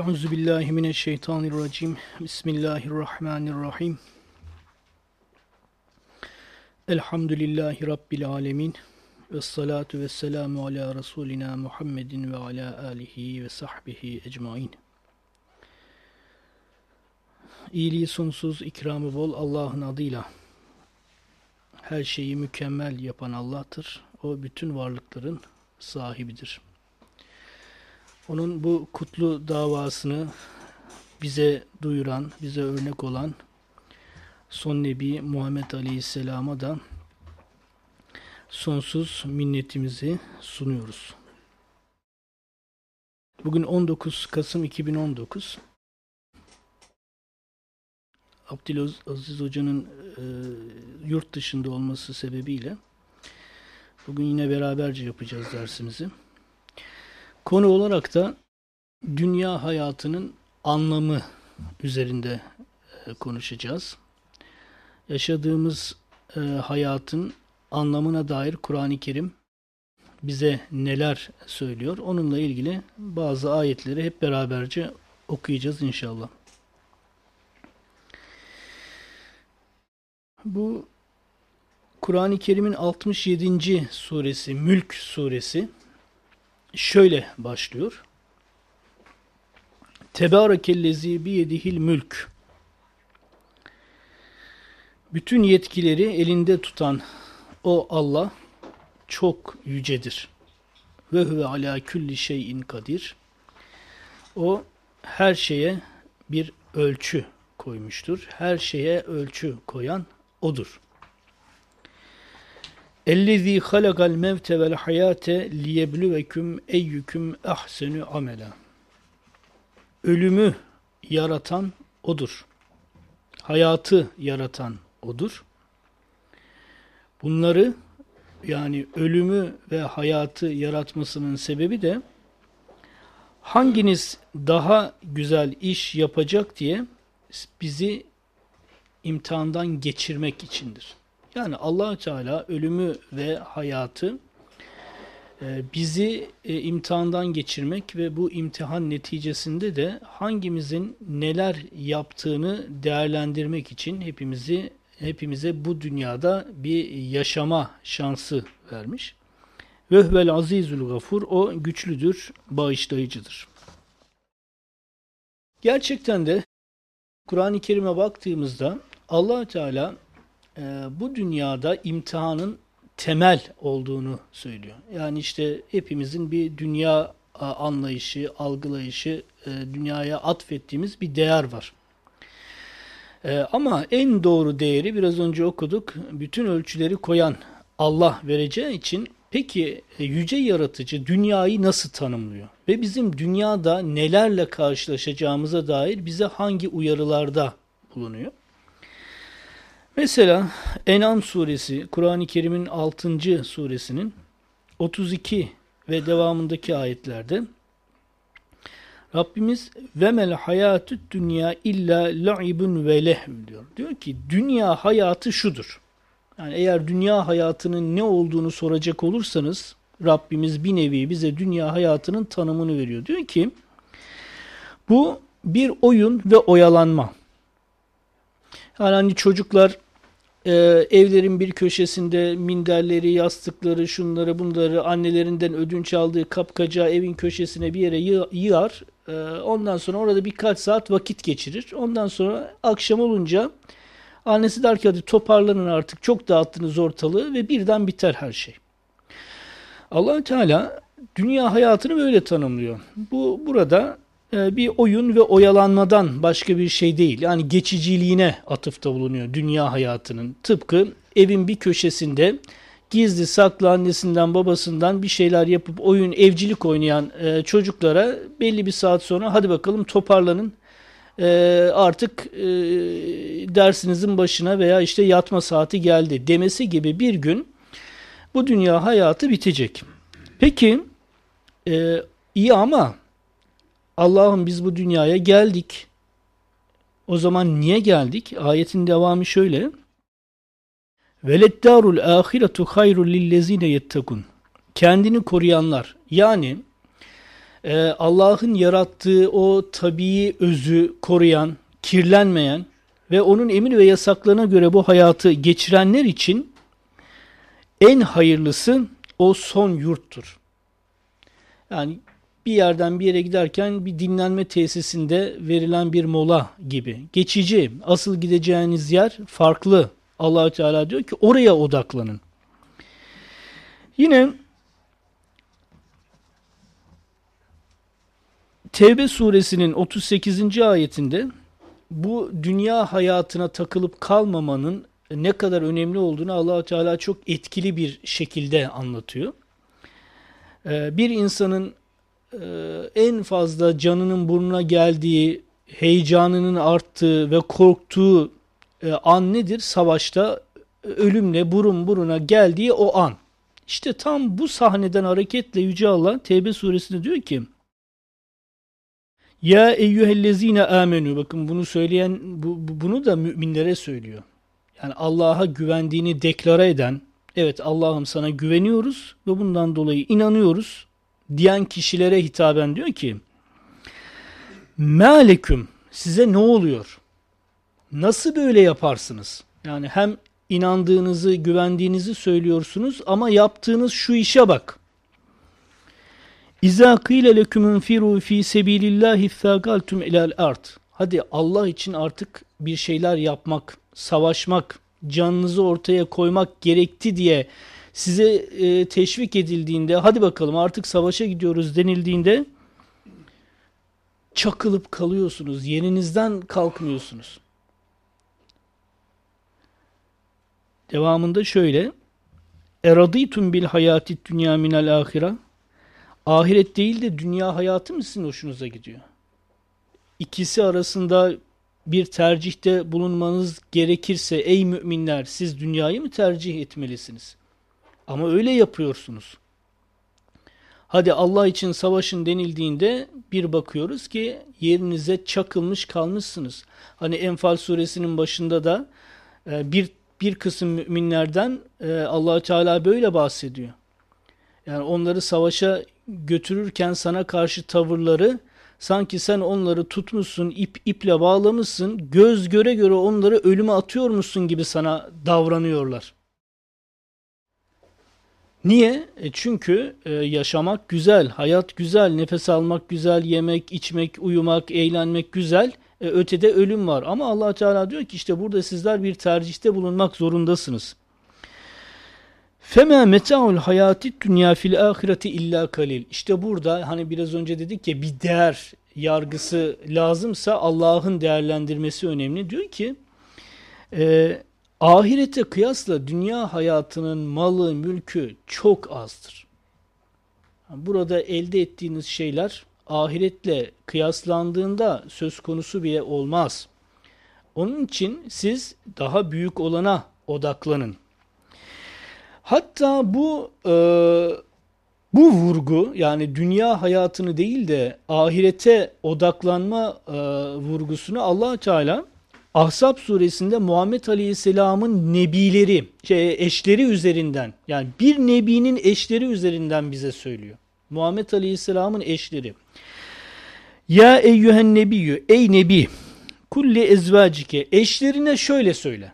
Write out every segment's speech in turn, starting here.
Euzubillahimineşşeytanirracim. Bismillahirrahmanirrahim. Elhamdülillahi Rabbil alemin. Vessalatu vesselamu ala Resulina Muhammedin ve ala alihi ve sahbihi ecmain. İyiliği sonsuz, ikramı bol Allah'ın adıyla. Her şeyi mükemmel yapan Allah'tır. O bütün varlıkların sahibidir. Onun bu kutlu davasını bize duyuran, bize örnek olan son Nebi Muhammed Aleyhisselam'a da sonsuz minnetimizi sunuyoruz. Bugün 19 Kasım 2019. Abdülaziz Hoca'nın yurt dışında olması sebebiyle bugün yine beraberce yapacağız dersimizi. Konu olarak da dünya hayatının anlamı üzerinde konuşacağız. Yaşadığımız hayatın anlamına dair Kur'an-ı Kerim bize neler söylüyor? Onunla ilgili bazı ayetleri hep beraberce okuyacağız inşallah. Bu Kur'an-ı Kerim'in 67. suresi, Mülk suresi şöyle başlıyor. Tebârekellezî biyedihil mülk. Bütün yetkileri elinde tutan o Allah çok yücedir. Ve huve alâ külli şeyin kadir. O her şeye bir ölçü koymuştur. Her şeye ölçü koyan O'dur. اَلَّذ۪ي خَلَقَ الْمَوْتَ وَالْحَيَاةَ لِيَبْلُوَكُمْ اَيُّكُمْ اَحْسَنُ عَمَلًا. Ölümü yaratan O'dur. Hayatı yaratan O'dur. Bunları, yani ölümü ve hayatı yaratmasının sebebi de hanginiz daha güzel iş yapacak diye bizi imtihandan geçirmek içindir. Yani Allah Teala ölümü ve hayatı bizi imtihandan geçirmek ve bu imtihan neticesinde de hangimizin neler yaptığını değerlendirmek için hepimize bu dünyada bir yaşama şansı vermiş. Ve huvel azizul gafur, o güçlüdür, bağışlayıcıdır. Gerçekten de Kur'an-ı Kerim'e baktığımızda Allah Teala bu dünyada imtihanın temel olduğunu söylüyor. Yani işte hepimizin bir dünya anlayışı, algılayışı, dünyaya atfettiğimiz bir değer var. Ama en doğru değeri biraz önce okuduk, bütün ölçüleri koyan Allah vereceği için peki yüce yaratıcı dünyayı nasıl tanımlıyor? Ve bizim dünyada nelerle karşılaşacağımıza dair bize hangi uyarılarda bulunuyor? Mesela En'am suresi, Kur'an-ı Kerim'in 6. suresinin 32 ve devamındaki ayetlerde Rabbimiz vemel hayatü't dünya illa la'ibun ve lehv diyor. Diyor ki dünya hayatı şudur. Yani eğer dünya hayatının ne olduğunu soracak olursanız Rabbimiz bir nevi bize dünya hayatının tanımını veriyor. Diyor ki bu bir oyun ve oyalanma. Yani hani çocuklar evlerin bir köşesinde minderleri, yastıkları, şunları bunları annelerinden ödünç aldığı kapkacağı evin köşesine bir yere yığar. Ondan sonra orada birkaç saat vakit geçirir. Ondan sonra akşam olunca annesi der ki hadi toparlanın artık, çok dağıttınız ortalığı ve birden biter her şey. Allah Teala dünya hayatını böyle tanımlıyor. Bu burada bir oyun ve oyalanmadan başka bir şey değil. Yani geçiciliğine atıfta bulunuyor dünya hayatının. Tıpkı evin bir köşesinde gizli saklı annesinden babasından bir şeyler yapıp evcilik oynayan çocuklara belli bir saat sonra hadi bakalım toparlanın, artık dersinizin başına veya işte yatma saati geldi demesi gibi bir gün bu dünya hayatı bitecek. Peki iyi ama Allah'ım biz bu dünyaya geldik. O zaman niye geldik? Ayetin devamı şöyle. Veleddarul ahiretu hayrul lillezine yettekun. Kendini koruyanlar, yani Allah'ın yarattığı o tabii özü koruyan, kirlenmeyen ve onun emir ve yasaklarına göre bu hayatı geçirenler için en hayırlısı o son yurttur. Yani bir yerden bir yere giderken bir dinlenme tesisinde verilen bir mola gibi. Geçici, asıl gideceğiniz yer farklı. Allah-u Teala diyor ki oraya odaklanın. Yine Tevbe suresinin 38. ayetinde bu dünya hayatına takılıp kalmamanın ne kadar önemli olduğunu Allah-u Teala çok etkili bir şekilde anlatıyor. Bir insanın en fazla canının burnuna geldiği, heyecanının arttığı ve korktuğu an nedir? Savaşta ölümle burun buruna geldiği o an. İşte tam bu sahneden hareketle Yüce Allah Tevbe suresinde diyor ki ya eyyühellezine amenu, bakın bunu söyleyen bunu da müminlere söylüyor. Yani Allah'a güvendiğini deklare eden, evet Allah'ım sana güveniyoruz ve bundan dolayı inanıyoruz diyen kişilere hitaben diyor ki Meleküm, size ne oluyor? Nasıl böyle yaparsınız? Yani hem inandığınızı, güvendiğinizi söylüyorsunuz ama yaptığınız şu işe bak. İzâ kîle leküm infirû fî sebîlillâhi thâgaltum ilâl ard. Hadi Allah için artık bir şeyler yapmak, savaşmak, canınızı ortaya koymak gerekti diye size teşvik edildiğinde, hadi bakalım artık savaşa gidiyoruz denildiğinde çakılıp kalıyorsunuz, yerinizden kalkmıyorsunuz. Devamında şöyle: Eradîtum bil hayâti dünya minel âhire. Ahiret değil de dünya hayatı mı sizin hoşunuza gidiyor? İkisi arasında bir tercihte bulunmanız gerekirse ey müminler, siz dünyayı mı tercih etmelisiniz? Ama öyle yapıyorsunuz. Hadi Allah için savaşın denildiğinde bir bakıyoruz ki yerinize çakılmış kalmışsınız. Hani Enfal suresinin başında da bir kısım müminlerden Allah-u Teala böyle bahsediyor. Yani onları savaşa götürürken sana karşı tavırları, sanki sen onları tutmuşsun, iple bağlamışsın, göz göre göre onları ölüme atıyormuşsun gibi sana davranıyorlar. Niye? Çünkü yaşamak güzel, hayat güzel, nefes almak güzel, yemek, içmek, uyumak, eğlenmek güzel. Ötede ölüm var. Ama Allah Teala diyor ki işte burada sizler bir tercihte bulunmak zorundasınız. Fema meta'ul hayati dünya fil ahireti illa kalil. İşte burada hani biraz önce dedik ya, bir değer yargısı lazımsa Allah'ın değerlendirmesi önemli. Diyor ki ahirete kıyasla dünya hayatının malı, mülkü çok azdır. Burada elde ettiğiniz şeyler ahiretle kıyaslandığında söz konusu bile olmaz. Onun için siz daha büyük olana odaklanın. Hatta bu vurgu, yani dünya hayatını değil de ahirete odaklanma vurgusunu Allah Teala Ahzab suresinde Muhammed Aleyhisselam'ın nebileri, eşleri üzerinden, yani bir nebinin eşleri üzerinden bize söylüyor. Muhammed Aleyhisselam'ın eşleri. Ya eyyühen nebiyyü, ey nebi, kulli ezvacike, eşlerine şöyle söyle.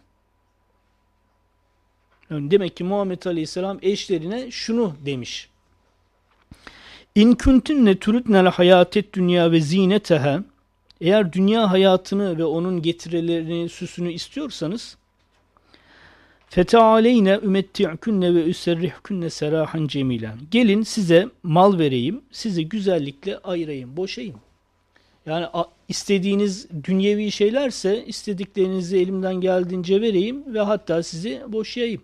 Yani demek ki Muhammed Aleyhisselam eşlerine şunu demiş. İn kuntunne turudnel hayatet dünya ve zineteha, eğer dünya hayatını ve onun getirilerini, süsünü istiyorsanız, fetealeyne ümetti'kunne ve üserrihkunne serahan cemilen. Gelin size mal vereyim, sizi güzellikle ayırayım, boşayım. Yani istediğiniz dünyevi şeylerse istediklerinizi elimden geldiğince vereyim ve hatta sizi boşayayım.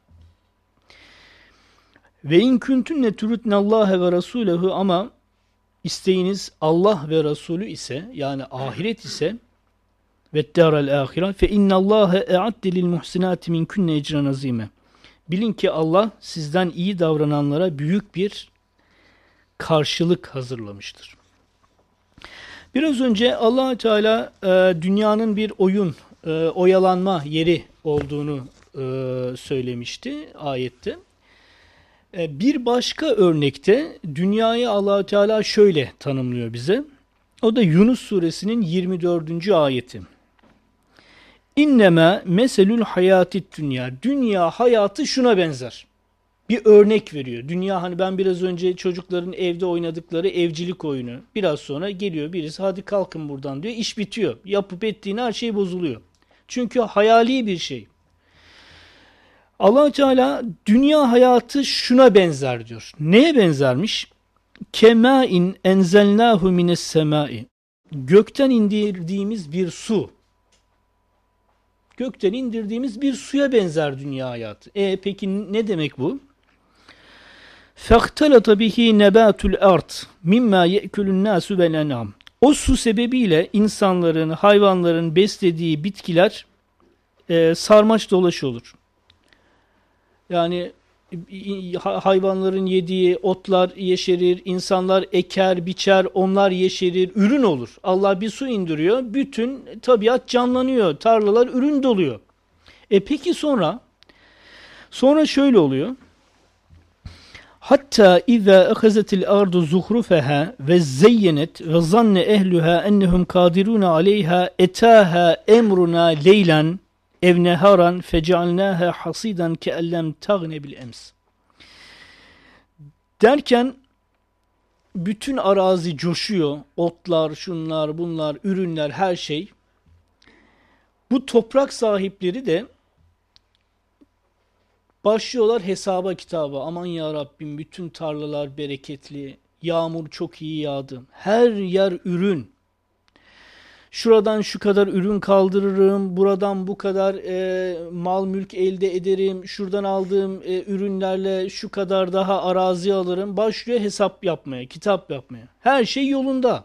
Ve in kuntunne turudnallaha ve rasulehu, ama isteğiniz Allah ve Resulü ise, yani ahiret ise, ve dârel âhire fe innallâhe e'adde lil muhsinâti minkunne ecren azîme. Bilin ki Allah sizden iyi davrananlara büyük bir karşılık hazırlamıştır. Biraz önce Allah Teala dünyanın bir oyun, oyalanma yeri olduğunu söylemişti ayette. Bir başka örnekte dünyayı Allah Teala şöyle tanımlıyor bize. O da Yunus suresinin 24. ayeti. İnnemâ meselül hayâtit dünya. Dünya hayatı şuna benzer. Bir örnek veriyor. Dünya, hani ben biraz önce çocukların evde oynadıkları evcilik oyunu. Biraz sonra geliyor birisi, hadi kalkın buradan diyor. İş bitiyor. Yapıp ettiğin her şey bozuluyor. Çünkü hayali bir şey. Allah Teala dünya hayatı şuna benzer diyor. Neye benzermiş? Kemâin enzelnâhu mines semâi. Gökten indirdiğimiz bir su. Gökten indirdiğimiz bir suya benzer dünya hayatı. Peki ne demek bu? فَاخْتَلَطَ بِهِ نَبَاتُ الْاَرْضِ مِمَّا يَأْكُلُ النَّاسُ وَالْاَنْعَامُ. O su sebebiyle insanların, hayvanların beslediği bitkiler sarmaş dolaş olur. Yani hayvanların yediği otlar yeşerir, insanlar eker, biçer, onlar yeşerir, ürün olur. Allah bir su indiriyor, bütün tabiat canlanıyor, tarlalar ürün doluyor. Peki sonra şöyle oluyor. Hatta izâ ehazetil ardu zuhrufeha ve zeyyenet ve zanne ehluha ennehum kadirun aleyha etâha emruna leylan ev neharan fecealnâha hasidan keellem tagne bil ems. Derken bütün arazi coşuyor. Otlar, şunlar, bunlar, ürünler, her şey. Bu toprak sahipleri de başlıyorlar hesaba kitaba. Aman ya Rabbim, bütün tarlalar bereketli. Yağmur çok iyi yağdı. Her yer ürün. Şuradan şu kadar ürün kaldırırım. Buradan bu kadar mal mülk elde ederim. Şuradan aldığım ürünlerle şu kadar daha arazi alırım. Başlıyor hesap yapmaya, kitap yapmaya. Her şey yolunda.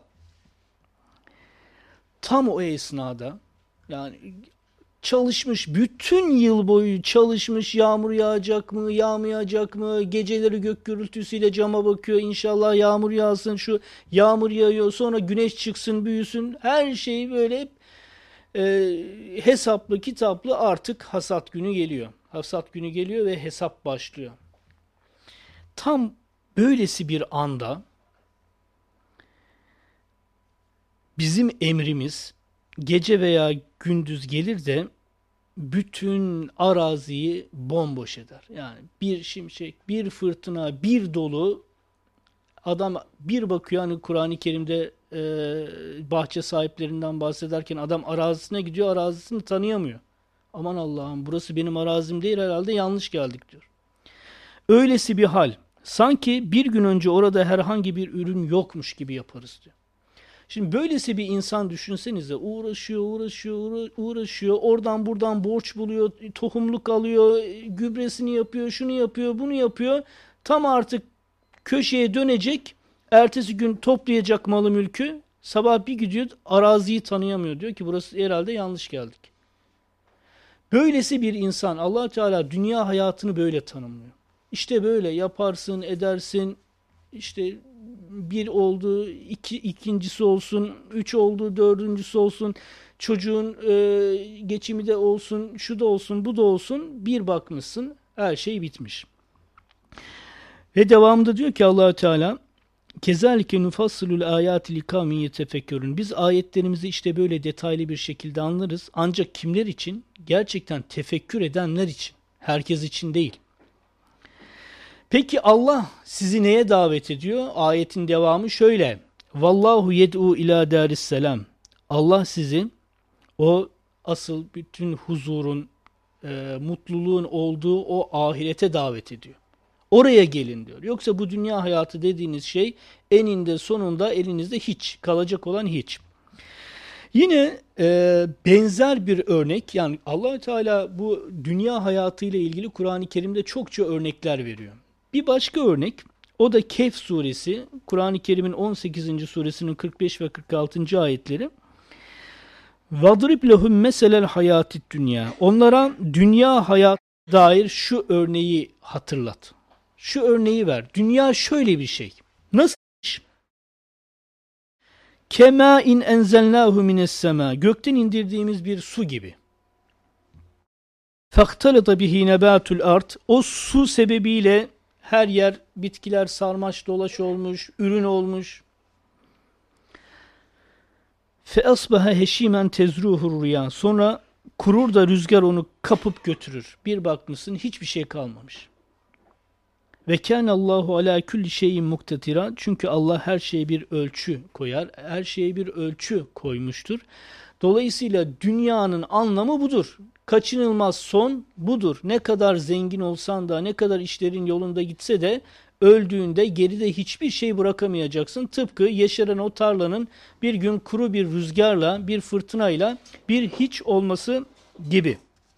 Tam o esnada, yani çalışmış, bütün yıl boyu çalışmış, yağmur yağacak mı, yağmayacak mı, geceleri gök gürültüsüyle cama bakıyor, inşallah yağmur yağsın, şu yağmur yağıyor, sonra güneş çıksın, büyüsün, her şey böyle hesaplı kitaplı. Artık hasat günü geliyor. Hasat günü geliyor ve hesap başlıyor. Tam böylesi bir anda bizim emrimiz gece veya gündüz gelir de bütün araziyi bomboş eder. Yani bir şimşek, bir fırtına, bir dolu, adam bir bakıyor, hani Kur'an-ı Kerim'de bahçe sahiplerinden bahsederken adam arazisine gidiyor, arazisini tanıyamıyor. Aman Allah'ım, burası benim arazim değil, herhalde yanlış geldik diyor. Öylesi bir hal. Sanki bir gün önce orada herhangi bir ürün yokmuş gibi yaparız diyor. Şimdi böylesi bir insan düşünsenize, uğraşıyor, oradan buradan borç buluyor, tohumluk alıyor, gübresini yapıyor, şunu yapıyor, bunu yapıyor. Tam artık köşeye dönecek, ertesi gün toplayacak malı mülkü, sabah bir gidiyor, araziyi tanıyamıyor, diyor ki burası herhalde yanlış geldik. Böylesi bir insan, Allah Teala dünya hayatını böyle tanımlıyor. İşte böyle yaparsın, edersin, işte bir oldu, ikincisi olsun, üç oldu, dördüncüsü olsun, çocuğun geçimi de olsun, şu da olsun, bu da olsun, bir bakmışsın her şey bitmiş. Ve devamında diyor ki Allah Teala, kezalike nufassilul ayati likavmin yetefekkürün. Biz ayetlerimizi işte böyle detaylı bir şekilde anlarız. Ancak kimler için? Gerçekten tefekkür edenler için. Herkes için değil. Peki Allah sizi neye davet ediyor? Ayetin devamı şöyle. Vallahu yed'u ila darisselam. Allah sizi o asıl bütün huzurun, mutluluğun olduğu o ahirete davet ediyor. Oraya gelin diyor. Yoksa bu dünya hayatı dediğiniz şey eninde sonunda elinizde hiç, kalacak olan hiç. Yine benzer bir örnek, yani Allah Teala bu dünya hayatı ile ilgili Kur'an-ı Kerim'de çokça örnekler veriyor. Bir başka örnek, o da Kehf suresi, Kur'an-ı Kerim'in 18. suresinin 45 ve 46. ayetleri. وَضْرِبْ لَهُمْ مَسَلَ الْحَيَاتِ dünya. Onlara dünya hayat dair şu örneği hatırlat. Şu örneği ver. Dünya şöyle bir şey. Nasıl? Kema in enzelnahu mines sema. Gökten indirdiğimiz bir su gibi. Faktalata bihi nebatul ard. O su sebebiyle Her yer bitkiler sarmaş dolaş olmuş, ürün olmuş. فَأَصْبَهَ هَش۪يمًا تَزْرُوهُ الرُّيَا. Sonra kurur da rüzgar onu kapıp götürür. Bir bakmışsın hiçbir şey kalmamış. Ve kâne Allahu alâ kulli şeyin muktetira. Çünkü Allah her şeye bir ölçü koyar. Her şeye bir ölçü koymuştur. Dolayısıyla dünyanın anlamı budur. Kaçınılmaz son budur. Ne kadar zengin olsan da, ne kadar işlerin yolunda gitse de öldüğünde geride hiçbir şey bırakamayacaksın. Tıpkı yeşeren o tarlanın bir gün kuru bir rüzgarla, bir fırtınayla bir hiç olması gibi.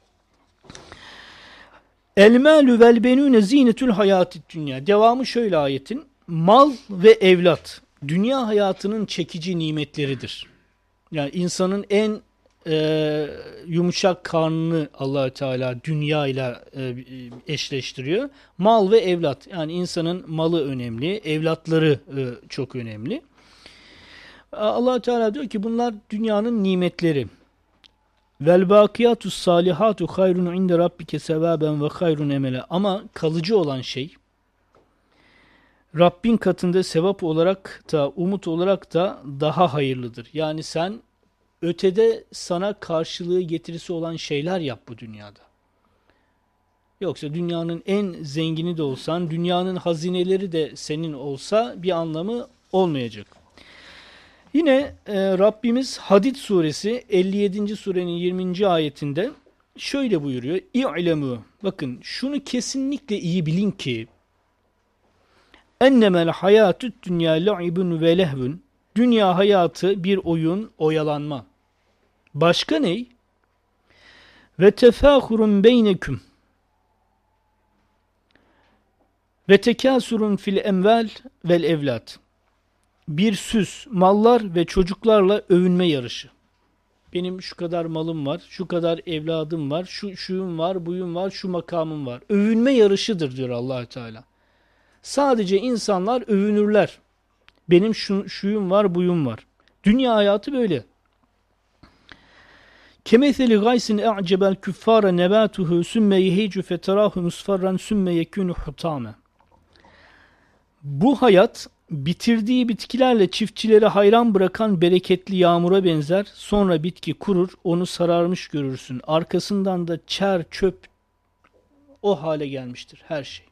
El malü vel benune zinetül hayatid dünya. Devamı şöyle ayetin. Mal ve evlat dünya hayatının çekici nimetleridir. Yani insanın en yumuşak karnını Allah Teala dünya ile eşleştiriyor. Mal ve evlat. Yani insanın malı önemli, evlatları çok önemli. Allah Teala diyor ki bunlar dünyanın nimetleri. Vel bakiyatus salihatu hayrun inde rabbike sevaben ve hayrun emele. Ama kalıcı olan şey Rabbin katında sevap olarak da umut olarak da daha hayırlıdır. Yani sen ötede sana karşılığı getirisi olan şeyler yap bu dünyada. Yoksa dünyanın en zengini de olsan, dünyanın hazineleri de senin olsa bir anlamı olmayacak. Yine Rabbimiz Hadid suresi 57. surenin 20. ayetinde şöyle buyuruyor. İ'lemû. Bakın şunu kesinlikle iyi bilin ki ennemel hayatü't dünya la'ibun ve lehvun. Dünya hayatı bir oyun, oyalanma. Başka ney? Ve tefâhurun beyneküm. Ve tekâsurun fil emval vel evlat. Bir süs, mallar ve çocuklarla övünme yarışı. Benim şu kadar malım var, şu kadar evladım var, şuyum var, buyum var, şu makamım var. Övünme yarışıdır diyor Allah Teala. Sadece insanlar övünürler. Benim şuyum var, buyum var. Dünya hayatı böyle. Kemetheli gaysin e'cebel küffara nebatuhu sümme yehicu feterahu musfarran sümme yekunu hutame. Bu hayat bitirdiği bitkilerle çiftçileri hayran bırakan bereketli yağmura benzer. Sonra bitki kurur, onu sararmış görürsün. Arkasından da çer, çöp o hale gelmiştir her şey.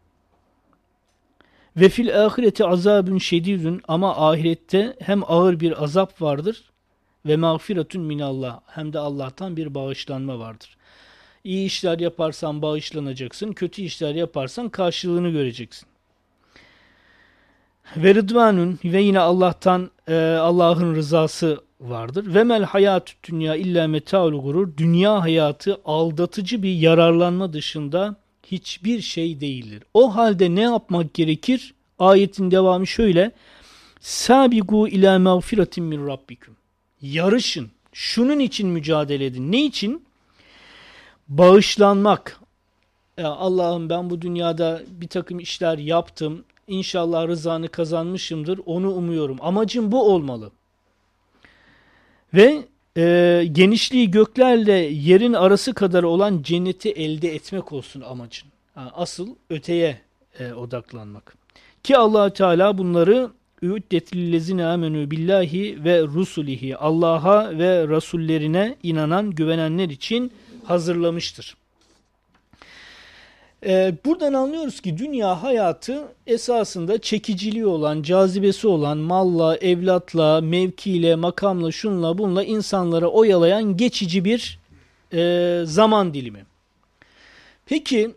Ve fil ahireti azabun şedidun, ama ahirette hem ağır bir azap vardır ve mağfiretun minallah, hem de Allah'tan bir bağışlanma vardır. İyi işler yaparsan bağışlanacaksın, kötü işler yaparsan karşılığını göreceksin. Ve rıdvanun, ve yine Allah'tan Allah'ın rızası vardır. Ve mel hayatü dünya illa metaul gurur. Dünya hayatı aldatıcı bir yararlanma dışında hiçbir şey değildir. O halde ne yapmak gerekir? Ayetin devamı şöyle. Sabigu ila mağfiretin min rabbikum. Yarışın. Şunun için mücadele edin. Ne için? Bağışlanmak. Ya Allah'ım ben bu dünyada bir takım işler yaptım. İnşallah rızanı kazanmışımdır. Onu umuyorum. Amacım bu olmalı. Ve genişliği göklerle yerin arası kadar olan cenneti elde etmek olsun amacın. Asıl öteye odaklanmak. Ki Allah Teala bunları ü'ddetlillezine amenü billahi ve rusulihi, Allah'a ve rasullerine inanan, güvenenler için hazırlamıştır. Buradan anlıyoruz ki dünya hayatı esasında çekiciliği olan, cazibesi olan, malla, evlatla, mevkiyle, makamla, şunla bunla insanlara oyalayan geçici bir zaman dilimi. Peki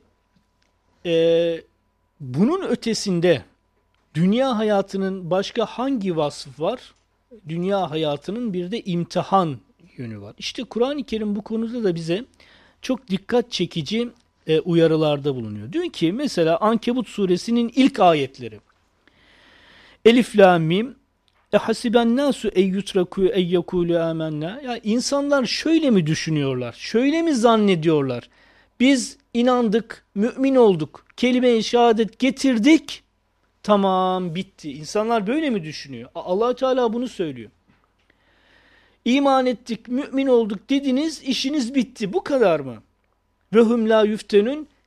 bunun ötesinde dünya hayatının başka hangi vasfı var? Dünya hayatının bir de imtihan yönü var. İşte Kur'an-ı Kerim bu konuda da bize çok dikkat çekici uyarılarda bulunuyor. Diyor ki mesela Ankebut suresinin ilk ayetleri. Elif lam mim ehasiben nasu eyyutraku eyyekulu amennâ. Ya insanlar şöyle mi düşünüyorlar? Şöyle mi zannediyorlar? Biz inandık, mümin olduk, kelime-i şehadet getirdik. Tamam, bitti. İnsanlar böyle mi düşünüyor? Allah Teala bunu söylüyor. İman ettik, mümin olduk dediniz, işiniz bitti. Bu kadar mı? Ve hum la yüftenün,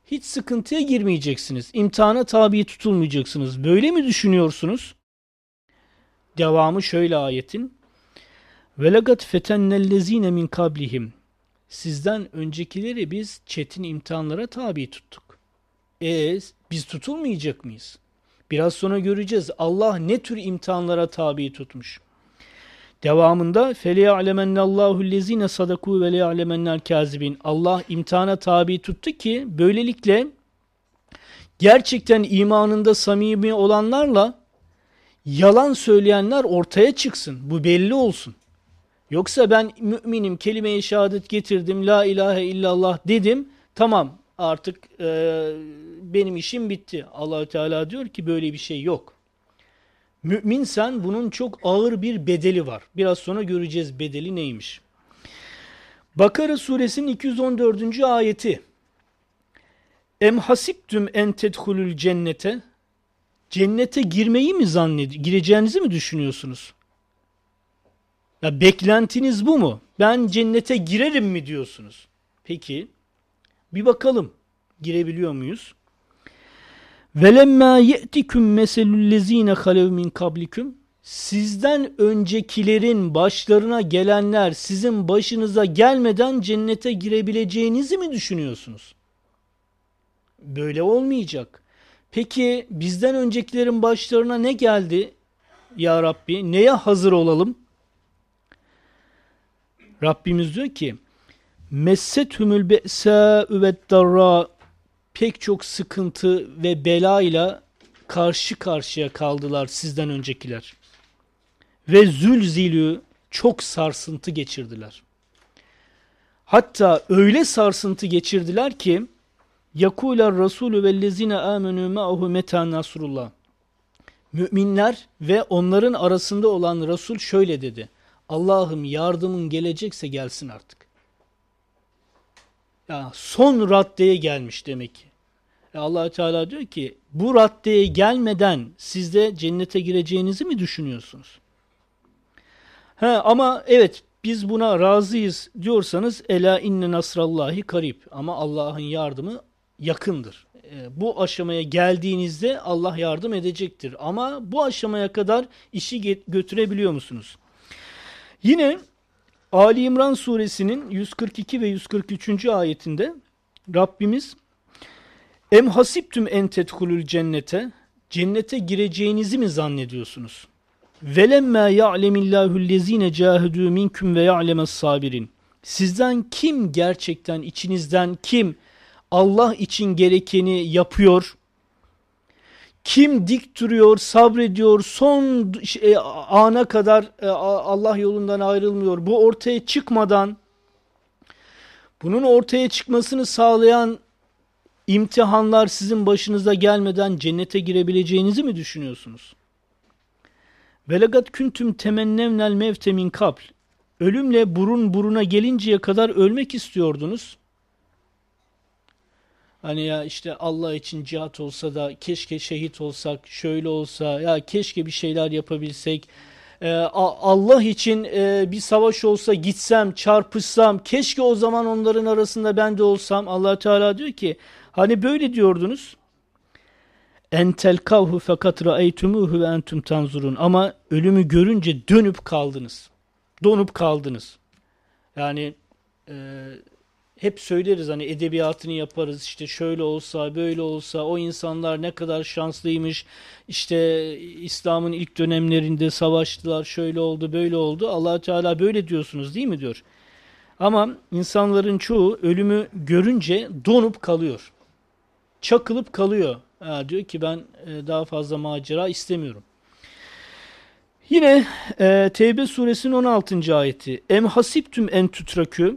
hiç sıkıntıya girmeyeceksiniz. İmtihana tabi tutulmayacaksınız. Böyle mi düşünüyorsunuz? Devamı şöyle ayetin. Velagat fetennellezine min kablihim. Sizden öncekileri biz çetin imtihanlara tabi tuttuk. Biz tutulmayacak mıyız? Biraz sonra göreceğiz. Allah ne tür imtihanlara tabi tutmuş. Devamında فَلَيَعْلَمَنَّ lezine sadaku ve لَيَعْلَمَنَّ الْكَاذِبِينَ. Allah imtihana tabi tuttu ki böylelikle gerçekten imanında samimi olanlarla yalan söyleyenler ortaya çıksın. Bu belli olsun. Yoksa ben müminim, kelime-i şehadet getirdim, la ilahe illallah dedim, tamam artık benim işim bitti. Allah Teala diyor ki böyle bir şey yok. Müminsen bunun çok ağır bir bedeli var. Biraz sonra göreceğiz bedeli neymiş. Bakara suresinin 214. ayeti. Em hasiptüm en tedhulul cennete. Cennete girmeyi mi gireceğinizi mi düşünüyorsunuz? Ya beklentiniz bu mu? Ben cennete girerim mi diyorsunuz? Peki bir bakalım girebiliyor muyuz? Velemma ye'tikum meselullezine halev min kablikum. Sizden öncekilerin başlarına gelenler sizin başınıza gelmeden cennete girebileceğinizi mi düşünüyorsunuz? Böyle olmayacak. Peki bizden öncekilerin başlarına ne geldi ya Rabbi? Neye hazır olalım? Rabbimiz diyor ki messethumul be'sâ'ü ve'd-darrâ. Pek çok sıkıntı ve belayla karşı karşıya kaldılar sizden öncekiler. Ve zülzilü, çok sarsıntı geçirdiler. Hatta öyle sarsıntı geçirdiler ki yakuler rasulü vellezine amenu ma'hu meta nasrullah. Müminler ve onların arasında olan Resul şöyle dedi. Allah'ım yardımın gelecekse gelsin artık. Ya son raddeye gelmiş demek ki. Allah Teala diyor ki bu raddeye gelmeden siz de cennete gireceğinizi mi düşünüyorsunuz? Ama evet biz buna razıyız diyorsanız ela inne nasrallahi karib, ama Allah'ın yardımı yakındır. Bu aşamaya geldiğinizde Allah yardım edecektir. Ama bu aşamaya kadar işi götürebiliyor musunuz? Yine Ali İmran suresinin 142 ve 143. ayetinde Rabbimiz em hasiptüm en tedhulul cennete, cennete gireceğinizi mi zannediyorsunuz? Velemmâ ya'lemillâhullezîne câhedû minkum ve ya'lemes sabirin. Sizden kim gerçekten içinizden kim Allah için gerekeni yapıyor? Kim dik duruyor, sabrediyor, son ana kadar Allah yolundan ayrılmıyor. Bu ortaya çıkmadan, bunun ortaya çıkmasını sağlayan imtihanlar sizin başınıza gelmeden cennete girebileceğinizi mi düşünüyorsunuz? Velagat kuntum temennevnel mevte min kabl. Ölümle burun buruna gelinceye kadar ölmek istiyordunuz. Hani ya işte Allah için cihat olsa da keşke şehit olsak, şöyle olsa, ya keşke bir şeyler yapabilsek. Allah için bir savaş olsa gitsem, çarpışsam, keşke o zaman onların arasında ben de olsam. Allah Teala diyor ki hani böyle diyordunuz. Entel kavhu fakat ra'eytumuhu ve entum tanzurun. Ama ölümü görünce dönüp kaldınız. Donup kaldınız. Yani hep söyleriz hani edebiyatını yaparız, işte şöyle olsa böyle olsa o insanlar ne kadar şanslıymış, işte İslam'ın ilk dönemlerinde savaştılar, şöyle oldu böyle oldu. Allah Teala böyle diyorsunuz değil mi diyor. Ama insanların çoğu ölümü görünce donup kalıyor. Çakılıp kalıyor. Diyor ki ben daha fazla macera istemiyorum. Yine Tevbe suresinin 16. ayeti. Em hasiptüm en tutrakü.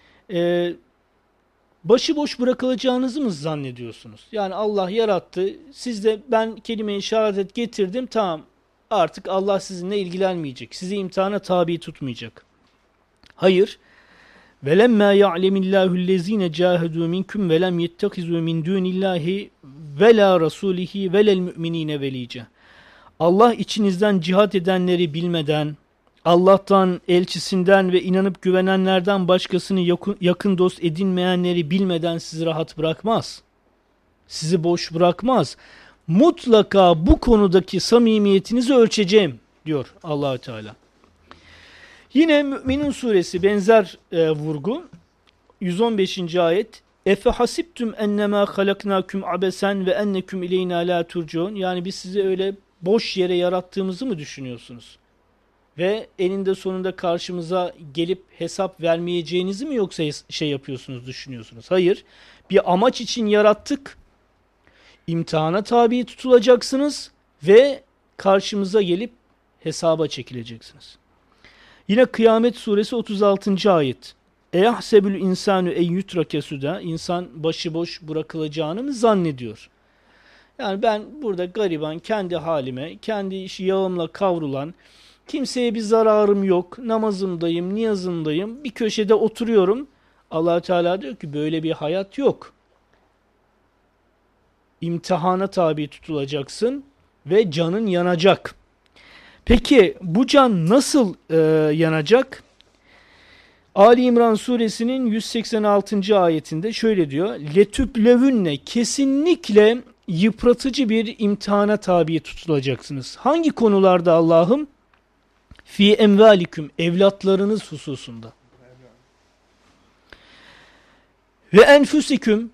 Başıboş bırakılacağınızı mı zannediyorsunuz? Yani Allah yarattı. Siz de ben kelime-i şehadet getirdim. Tamam artık Allah sizinle ilgilenmeyecek. Sizi imtihana tabi tutmayacak. Hayır. وَلَمَّا يَعْلَمِ اللّٰهُ الَّذ۪ينَ جَاهَدُوا مِنْكُمْ وَلَمْ يَتَّخِذُوا مِنْ دُونِ اللّٰهِ وَلَا رَسُولِهِ وَلَا الْمُؤْمِن۪ينَ وَل۪يجَ. Allah içinizden cihat edenleri bilmeden, Allah'tan, elçisinden ve inanıp güvenenlerden başkasını yakın dost edinmeyenleri bilmeden sizi rahat bırakmaz. Sizi boş bırakmaz. Mutlaka bu konudaki samimiyetinizi ölçeceğim diyor Allahü Teala. Yine Mü'minun suresi benzer vurgu. 115. ayet. Efe hasibtum ennemâ halaknâküm abesen ve enneküm ileynâ lâ turcaun. Yani biz sizi öyle boş yere yarattığımızı mı düşünüyorsunuz? Ve eninde sonunda karşımıza gelip hesap vermeyeceğinizi mi yoksa yapıyorsunuz, düşünüyorsunuz? Hayır. Bir amaç için yarattık. İmtihana tabi tutulacaksınız ve karşımıza gelip hesaba çekileceksiniz. Yine Kıyamet suresi 36. ayet. Eyahsebül insanu en yutrake suda. İnsan başıboş bırakılacağını mı zannediyor? Yani ben burada gariban, kendi halime, kendi işi yağımla kavrulan, kimseye bir zararım yok, namazımdayım, niyazımdayım, bir köşede oturuyorum. Allah Teala diyor ki böyle bir hayat yok. İmtihana tabi tutulacaksın ve canın yanacak. Peki bu can nasıl yanacak? Ali İmran suresinin 186. ayetinde şöyle diyor. Letüplevünne, kesinlikle yıpratıcı bir imtihana tabi tutulacaksınız. Hangi konularda Allah'ım? Fi emvaliküm, evlatlarınız hususunda. Ve enfüsiküm,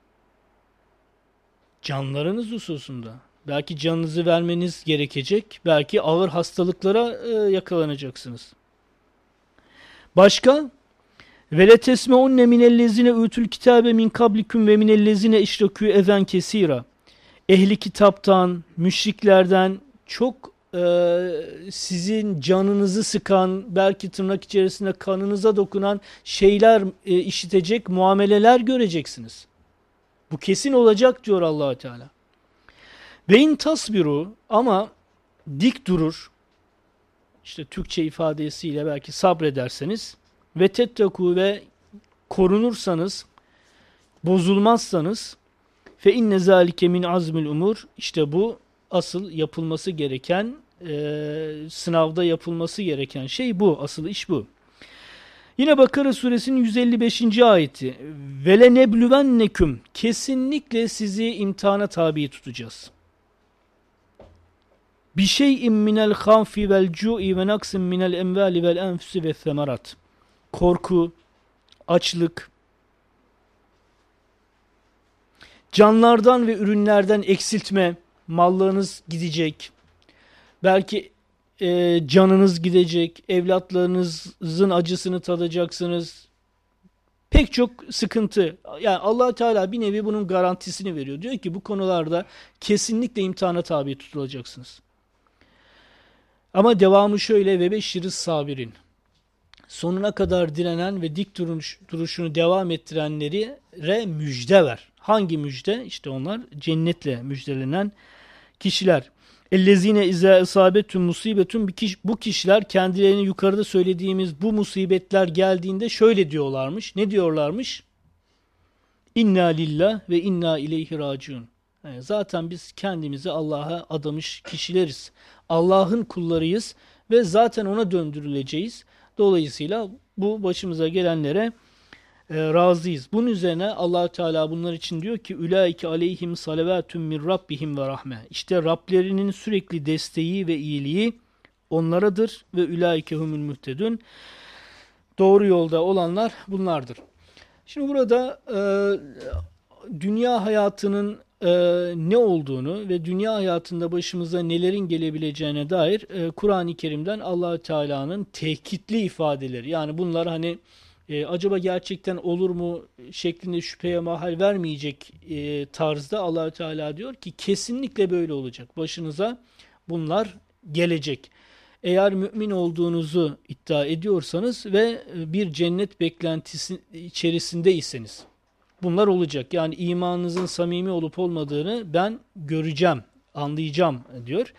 canlarınız hususunda. Belki canınızı vermeniz gerekecek. Belki ağır hastalıklara yakalanacaksınız. Başka? Ve letesmeunne minellezine ütül kitabe min kablikum ve minellezine işrakû ezen kesira. Ehli kitaptan, müşriklerden çok sizin canınızı sıkan, belki tırnak içerisinde kanınıza dokunan şeyler işitecek, muameleler göreceksiniz. Bu kesin olacak diyor Allah Teala. Ve in tasbiru, ama dik durur. İşte Türkçe ifadesiyle belki sabrederseniz ve tetteku, ve korunursanız, bozulmazsanız, fe inne zalike min azmil umur, işte bu asıl yapılması gereken, sınavda yapılması gereken şey bu. Asıl iş bu. Yine Bakara suresinin 155. ayeti. Vele nebluvenneküm, kesinlikle sizi imtihana tabi tutacağız. Bir şeyin minel havfi vel cu'i ve naksin minel emvali vel enfusi ve semerat. Korku, açlık, canlardan ve ürünlerden eksiltme, mallarınız gidecek, belki canınız gidecek, evlatlarınızın acısını tadacaksınız. Pek çok sıkıntı. Yani Allah Teala bir nevi bunun garantisini veriyor. Diyor ki bu konularda kesinlikle imtihana tabi tutulacaksınız. Ama devamı şöyle: ve beşşiriz sabirin. Sonuna kadar direnen ve dik duruşunu devam ettirenlere müjde ver. Hangi müjde? İşte onlar cennetle müjdelenen kişiler. Ellezine izâ esâbetun musibetun, bu kişiler kendilerine yukarıda söylediğimiz bu musibetler geldiğinde şöyle diyorlarmış. Ne diyorlarmış? İnna lillah ve inna ileyhi raciun. Yani zaten biz kendimizi Allah'a adamış kişileriz. Allah'ın kullarıyız ve zaten ona döndürüleceğiz. Dolayısıyla bu başımıza gelenlere razıyız. Bunun üzerine Allah Teala bunlar için diyor ki ulaike aleyhim salavatun min rabbihim ve rahme. İşte Rablerinin sürekli desteği ve iyiliği onlaradır ve ulaike humul muhtedun. Doğru yolda olanlar bunlardır. Şimdi burada dünya hayatının ne olduğunu ve dünya hayatında başımıza nelerin gelebileceğine dair Kur'an-ı Kerim'den Allah Teala'nın tehkitli ifadeleri. Yani bunlar hani acaba gerçekten olur mu şeklinde şüpheye mahal vermeyecek tarzda Allah Teala diyor ki kesinlikle böyle olacak. Başınıza bunlar gelecek. Eğer mümin olduğunuzu iddia ediyorsanız ve bir cennet beklentisi içerisindeyseniz bunlar olacak. Yani imanınızın samimi olup olmadığını ben göreceğim, anlayacağım diyor.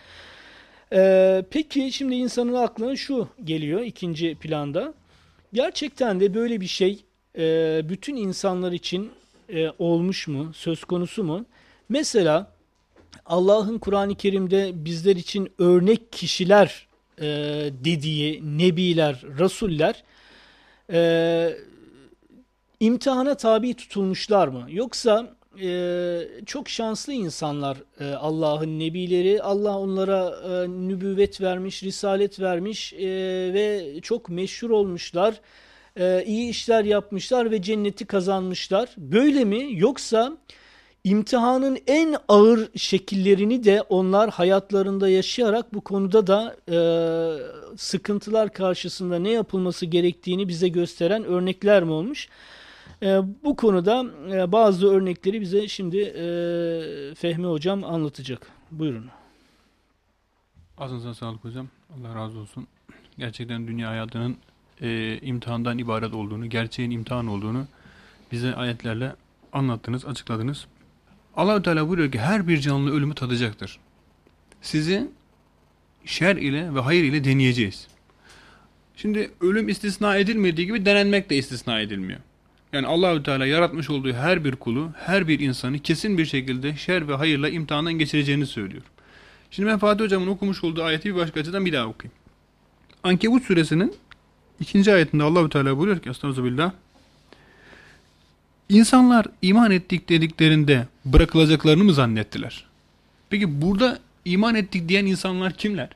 Peki şimdi insanın aklına şu geliyor ikinci planda. Gerçekten de böyle bir şey bütün insanlar için olmuş mu, söz konusu mu? Mesela Allah'ın Kur'an-ı Kerim'de bizler için örnek kişiler dediği nebiler, rasuller imtihana tabi tutulmuşlar mı? Yoksa çok şanslı insanlar Allah'ın nebileri. Allah onlara nübüvvet vermiş, risalet vermiş ve çok meşhur olmuşlar. İyi işler yapmışlar ve cenneti kazanmışlar. Böyle mi? Yoksa imtihanın en ağır şekillerini de onlar hayatlarında yaşayarak bu konuda da sıkıntılar karşısında ne yapılması gerektiğini bize gösteren örnekler mi olmuş? Bu konuda bazı örnekleri bize şimdi Fehmi Hocam anlatacak. Buyurun. Ağzınıza sağlık hocam. Allah razı olsun. Gerçekten dünya hayatının imtihandan ibaret olduğunu, gerçeğin imtihan olduğunu bize ayetlerle anlattınız, açıkladınız. Allah-u Teala buyuruyor ki her bir canlı ölümü tadacaktır. Sizi şer ile ve hayır ile deneyeceğiz. Şimdi ölüm istisna edilmediği gibi denenmek de istisna edilmiyor. Yani Allah-u Teala yaratmış olduğu her bir kulu, her bir insanı kesin bir şekilde şer ve hayırla imtihandan geçireceğini söylüyor. Şimdi ben Fatih Hocam'ın okumuş olduğu ayeti bir başka açıdan bir daha okuyayım. Ankebut suresinin 2. ayetinde Allah-u Teala buyuruyor ki Estağfirullah. İnsanlar iman ettik dediklerinde bırakılacaklarını mı zannettiler? Peki burada iman ettik diyen insanlar kimler?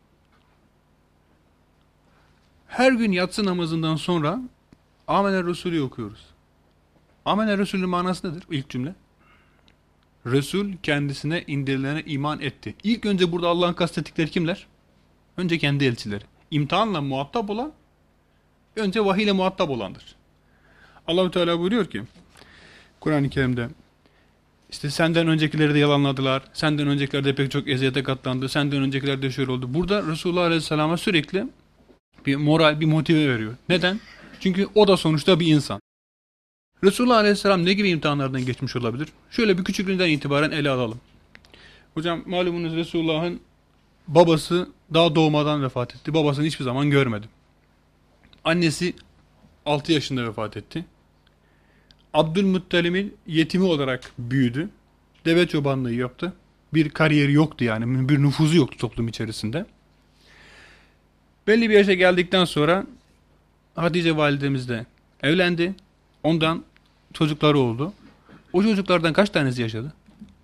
Her gün yatsı namazından sonra Amener Resulü okuyoruz. Amener Resulü manası nedir? İlk cümle. Resul kendisine indirilene iman etti. İlk önce burada Allah'ın kastettikleri kimler? Önce kendi elçileri. İmtihanla muhatap olan, önce vahiy ile muhatap olandır. Allah-u Teala buyuruyor ki Kur'an-ı Kerim'de işte senden öncekileri de yalanladılar. Senden öncekiler de pek çok eziyete katlandı. Senden öncekiler de şöyle oldu. Burada Resulullah Aleyhisselam'a sürekli bir moral, bir motive veriyor. Neden? Çünkü o da sonuçta bir insan. Resulullah Aleyhisselam ne gibi imtihanlardan geçmiş olabilir? Şöyle bir küçüklüğünden itibaren ele alalım. Hocam malumunuz Resulullah'ın babası daha doğmadan vefat etti. Babasını hiçbir zaman görmedi. Annesi 6 yaşında vefat etti. Abdülmuttalib'in yetimi olarak büyüdü. Deve çobanlığı yaptı. Bir kariyeri yoktu yani. Bir nüfuzu yoktu toplum içerisinde. Belli bir yaşa geldikten sonra Hatice validemiz de evlendi. Ondan çocukları oldu. O çocuklardan kaç tanesi yaşadı?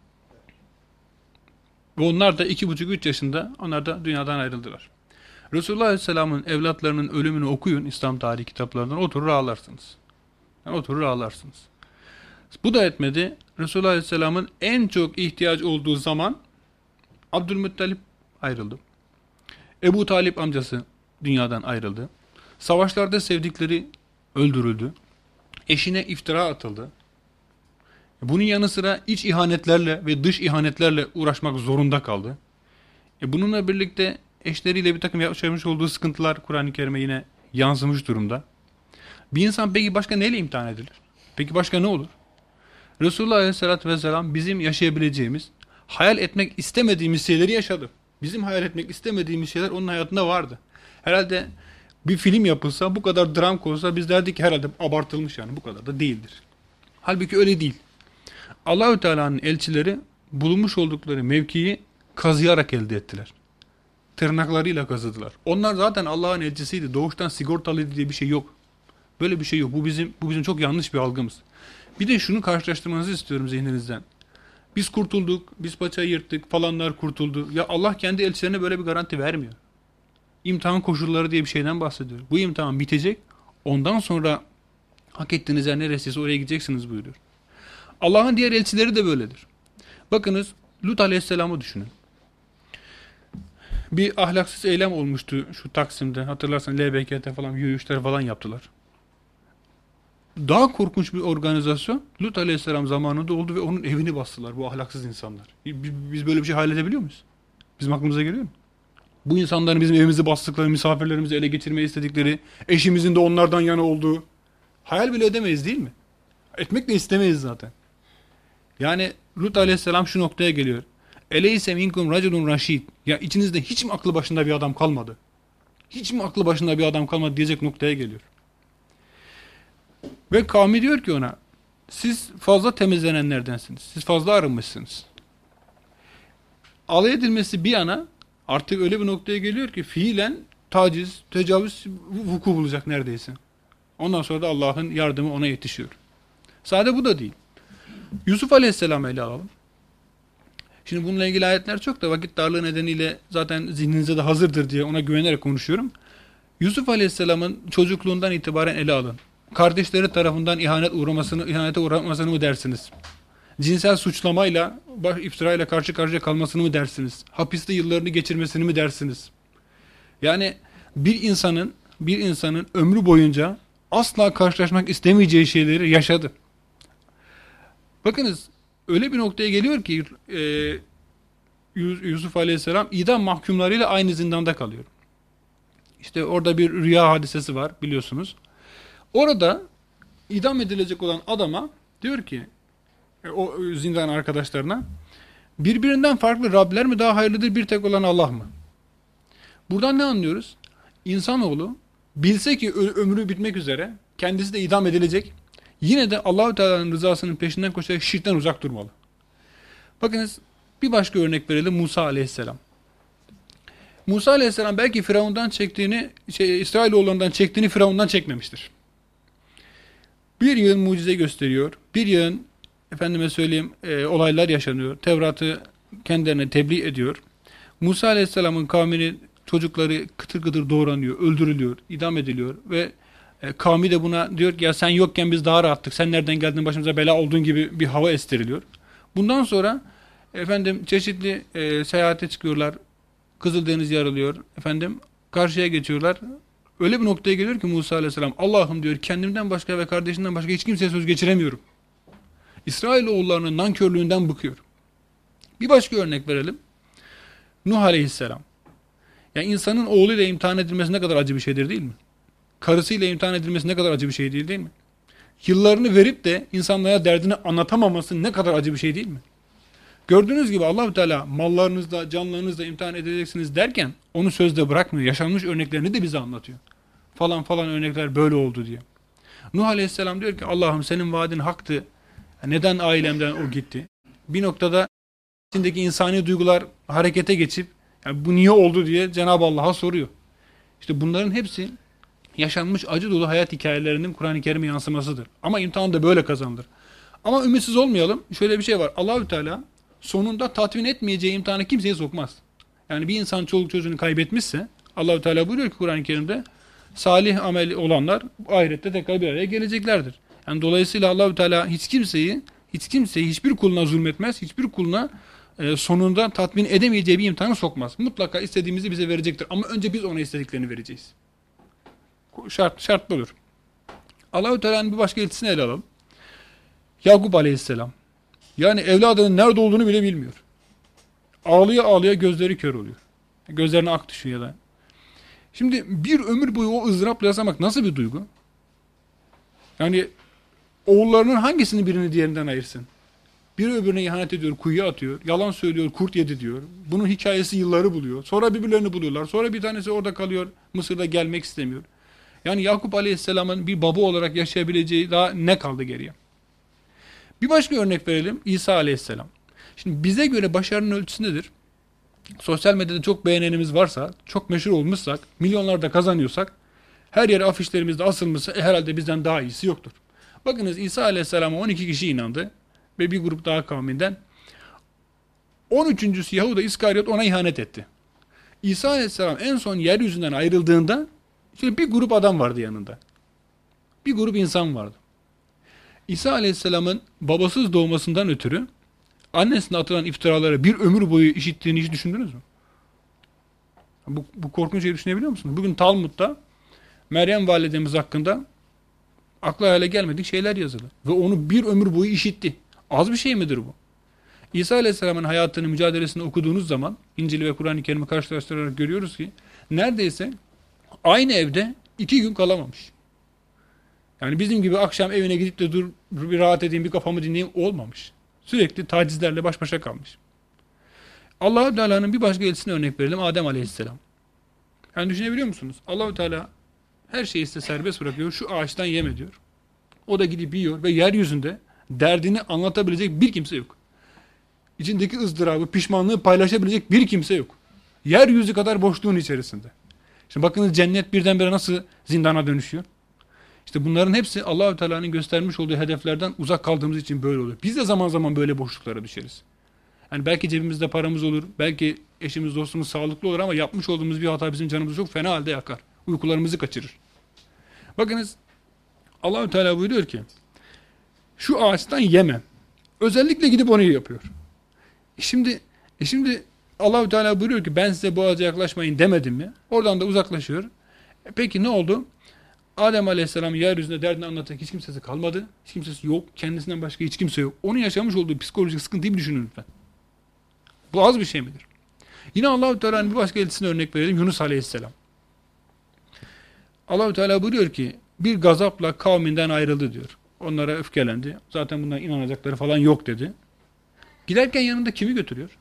Ve onlar da 2,5-3 yaşında onlar da dünyadan ayrıldılar. Resulullah Aleyhisselam'ın evlatlarının ölümünü okuyun İslam tarihi kitaplarından oturur ağlarsınız. Yani oturur ağlarsınız. Bu da etmedi. Resulullah Aleyhisselam'ın en çok ihtiyaç olduğu zaman Abdülmuttalip ayrıldı. Ebu Talip amcası dünyadan ayrıldı. Savaşlarda sevdikleri öldürüldü. Eşine iftira atıldı. Bunun yanı sıra iç ihanetlerle ve dış ihanetlerle uğraşmak zorunda kaldı. Bununla birlikte eşleriyle bir takım yaşamış olduğu sıkıntılar Kur'an-ı Kerim'e yine yansımış durumda. Bir insan peki başka neyle imtihan edilir? Peki başka ne olur? Resulullah Aleyhisselatü Vesselam bizim yaşayabileceğimiz, hayal etmek istemediğimiz şeyleri yaşadı. Bizim hayal etmek istemediğimiz şeyler onun hayatında vardı. Herhalde bir film yapılsa, bu kadar dram konsa biz derdik ki herhalde abartılmış yani bu kadar da değildir. Halbuki öyle değil. Allahü Teala'nın elçileri bulunmuş oldukları mevkiyi kazıyarak elde ettiler. Tırnaklarıyla kazıdılar. Onlar zaten Allah'ın elçisiydi. Doğuştan sigortalıydı diye bir şey yok. Böyle bir şey yok. Bu bizim çok yanlış bir algımız. Bir de şunu karşılaştırmanızı istiyorum zihninizden. Biz kurtulduk, biz paçayı yırttık, falanlar kurtuldu. Ya Allah kendi elçilerine böyle bir garanti vermiyor. İmtihan koşulları diye bir şeyden bahsediyor. Bu imtihan bitecek. Ondan sonra hak ettiğiniz yer neresiyse oraya gideceksiniz buyuruyor. Allah'ın diğer elçileri de böyledir. Bakınız Lut Aleyhisselam'ı düşünün. Bir ahlaksız eylem olmuştu şu Taksim'de. Hatırlarsanız LBKT falan yürüyüşler falan yaptılar. Daha korkunç bir organizasyon Lut Aleyhisselam zamanında oldu ve onun evini bastılar bu ahlaksız insanlar. Biz böyle bir şey hayal edebiliyor muyuz? Bizim aklımıza geliyor mu? Bu insanların bizim evimizi bastıkları, misafirlerimizi ele geçirmeyi istedikleri, eşimizin de onlardan yana olduğu hayal bile edemeyiz değil mi? Etmek de istemeyiz zaten. Yani Lut Aleyhisselam şu noktaya geliyor. Eleyse minkum raculun raşid. Ya içinizde hiç mi aklı başında bir adam kalmadı? Hiç mi aklı başında bir adam kalmadı diyecek noktaya geliyor. Ve kavmi diyor ki ona, siz fazla temizlenenlerdensiniz. Siz fazla arınmışsınız. Alay edilmesi bir yana artık öyle bir noktaya geliyor ki fiilen taciz, tecavüz vuku bulacak neredeyse. Ondan sonra da Allah'ın yardımı ona yetişiyor. Sadece bu da değil. Yusuf Aleyhisselam'ı ele alalım. Şimdi bununla ilgili ayetler çok da vakit darlığı nedeniyle zaten zihninizde de hazırdır diye ona güvenerek konuşuyorum. Yusuf Aleyhisselam'ın çocukluğundan itibaren ele alın. Kardeşleri tarafından ihanete uğramasını mı dersiniz? Cinsel suçlamayla, iftirayla karşı karşıya kalmasını mı dersiniz? Hapiste yıllarını geçirmesini mi dersiniz? Yani bir insanın ömrü boyunca asla karşılaşmak istemeyeceği şeyleri yaşadı. Bakınız öyle bir noktaya geliyor ki Yusuf Aleyhisselam idam mahkumlarıyla aynı zindanda kalıyor. İşte orada bir rüya hadisesi var biliyorsunuz. Orada idam edilecek olan adama diyor ki o zindan arkadaşlarına, birbirinden farklı Rabler mi daha hayırlıdır, bir tek olan Allah mı? Buradan ne anlıyoruz? İnsanoğlu bilse ki ömrü bitmek üzere, kendisi de idam edilecek, yine de Allah-u Teala'nın rızasının peşinden koşarak şirkten uzak durmalı. Bakınız bir başka örnek verelim, Musa Aleyhisselam. Musa Aleyhisselam belki Firavun'dan çektiğini, İsrailoğullarından çektiğini Firavun'dan çekmemiştir. Bir yığın mucize gösteriyor, bir yığın efendime söyleyeyim olaylar yaşanıyor. Tevrat'ı kendilerine tebliğ ediyor. Musa Aleyhisselam'ın kavmini, çocukları kıtır kıtır doğranıyor, öldürülüyor, idam ediliyor ve kavmi de buna diyor ki ya sen yokken biz daha rahattık, sen nereden geldin başımıza bela olduğun gibi bir hava estiriliyor. Bundan sonra çeşitli seyahate çıkıyorlar, Kızıldeniz yarılıyor, karşıya geçiyorlar. Öyle bir noktaya geliyor ki Musa Aleyhisselam, Allah'ım diyor, kendimden başka ve kardeşimden başka hiç kimseye söz geçiremiyorum. İsrailoğullarının nankörlüğünden bıkıyor. Bir başka örnek verelim. Nuh Aleyhisselam. Yani insanın oğluyla imtihan edilmesi ne kadar acı bir şeydir değil mi? Karısıyla imtihan edilmesi ne kadar acı bir şey değil mi? Yıllarını verip de insanlara derdini anlatamaması ne kadar acı bir şey değil mi? Gördüğünüz gibi Allah-u Teala mallarınızla, canlarınızla imtihan edeceksiniz derken onu sözde bırakmıyor. Yaşanmış örneklerini de bize anlatıyor. Falan falan örnekler böyle oldu diye. Nuh Aleyhisselam diyor ki Allah'ım senin vaadin haktı. Neden ailemden o gitti? Bir noktada içindeki insani duygular harekete geçip yani bu niye oldu diye Cenab-ı Allah'a soruyor. İşte bunların hepsi yaşanmış acı dolu hayat hikayelerinin Kur'an-ı Kerim'e yansımasıdır. Ama imtihan da böyle kazanılır. Ama ümitsiz olmayalım. Şöyle bir şey var. Allah-u Teala sonunda tatmin etmeyeceği imtihanı kimseye sokmaz. Yani bir insan çoluk çocuğunu kaybetmişse Allah-u Teala buyuruyor ki Kur'an-ı Kerim'de salih ameli olanlar ahirette tekrar bir araya geleceklerdir. Yani dolayısıyla Allah-u Teala hiç kimseyi hiçbir kuluna zulmetmez. Hiçbir kuluna sonunda tatmin edemeyeceği bir imtihanı sokmaz. Mutlaka istediğimizi bize verecektir. Ama önce biz ona istediklerini vereceğiz. Şart budur. Allah-u Teala'nın bir başka elçisini ele alalım. Yakup Aleyhisselam. Yani evladının nerede olduğunu bile bilmiyor. Ağlıya ağlıya gözleri kör oluyor. Gözlerine ak düşüyor ya da. Şimdi bir ömür boyu o ızdırapla yaşamak nasıl bir duygu? Yani oğullarının hangisini birini diğerinden ayırsın? Biri öbürüne ihanet ediyor, kuyuya atıyor, yalan söylüyor, kurt yedi diyor. Bunun hikayesi yılları buluyor. Sonra birbirlerini buluyorlar. Sonra bir tanesi orada kalıyor, Mısır'da gelmek istemiyor. Yani Yakup Aleyhisselam'ın bir baba olarak yaşayabileceği daha ne kaldı geriye? Bir başka örnek verelim, İsa Aleyhisselam. Şimdi bize göre başarının ölçüsü nedir? Sosyal medyada çok beğenenimiz varsa, çok meşhur olmuşsak, milyonlarda kazanıyorsak, her yere afişlerimizde asılmışsa herhalde bizden daha iyisi yoktur. Bakınız İsa Aleyhisselam'a 12 kişi inandı ve bir grup daha kavminden. 13. Yahuda İskariot ona ihanet etti. İsa Aleyhisselam en son yeryüzünden ayrıldığında şöyle bir grup adam vardı yanında. Bir grup insan vardı. İsa Aleyhisselam'ın babasız doğmasından ötürü annesine atılan iftiraları bir ömür boyu işittiğini hiç düşündünüz mü? Bu korkunç şeyi düşünebiliyor musunuz? Bugün Talmud'da Meryem validemiz hakkında akla hayale gelmedik şeyler yazılı. Ve onu bir ömür boyu işitti. Az bir şey midir bu? İsa Aleyhisselam'ın hayatını, mücadelesini okuduğunuz zaman İncil ve Kur'an-ı Kerim'i karşılaştırarak görüyoruz ki neredeyse aynı evde 2 gün kalamamış. Yani bizim gibi akşam evine gidip de dur bir rahat edeyim, bir kafamı dinleyeyim olmamış. Sürekli tacizlerle baş başa kalmış. Allah-u Teala'nın bir başka elçisine örnek verelim, Adem Aleyhisselam. Yani düşünebiliyor musunuz? Allah-u Teala her şeyi size serbest bırakıyor, şu ağaçtan yeme diyor. O da gidip yiyor ve yeryüzünde derdini anlatabilecek bir kimse yok. İçindeki ızdırabı, pişmanlığı paylaşabilecek bir kimse yok. Yeryüzü kadar boşluğun içerisinde. Şimdi bakınız cennet birdenbire nasıl zindana dönüşüyor? İşte bunların hepsi Allah-u Teala'nın göstermiş olduğu hedeflerden uzak kaldığımız için böyle oluyor. Biz de zaman zaman böyle boşluklara düşeriz. Yani belki cebimizde paramız olur, belki eşimiz, dostumuz sağlıklı olur ama yapmış olduğumuz bir hata bizim canımızı çok fena halde yakar. Uykularımızı kaçırır. Bakınız Allah-u Teala buyuruyor ki şu ağaçtan yeme. Özellikle gidip onu yapıyor. Şimdi Allah-u Teala buyuruyor ki ben size bu ağaca yaklaşmayın demedim mi? Oradan da uzaklaşıyor. Peki ne oldu? Adem Aleyhisselam yeryüzünde derdini anlatacak hiç kimsesi kalmadı. Hiç kimsesi yok. Kendisinden başka hiç kimse yok. Onun yaşamış olduğu psikolojik sıkıntıyı bir düşünün lütfen. Bu az bir şey midir? Yine Allah-u Teala'nın bir başka elçisine örnek verelim. Yunus Aleyhisselam. Allah-u Teala buyuruyor ki bir gazapla kavminden ayrıldı diyor. Onlara öfkelendi. Zaten bundan inanacakları falan yok dedi. Giderken yanında kimi götürüyor?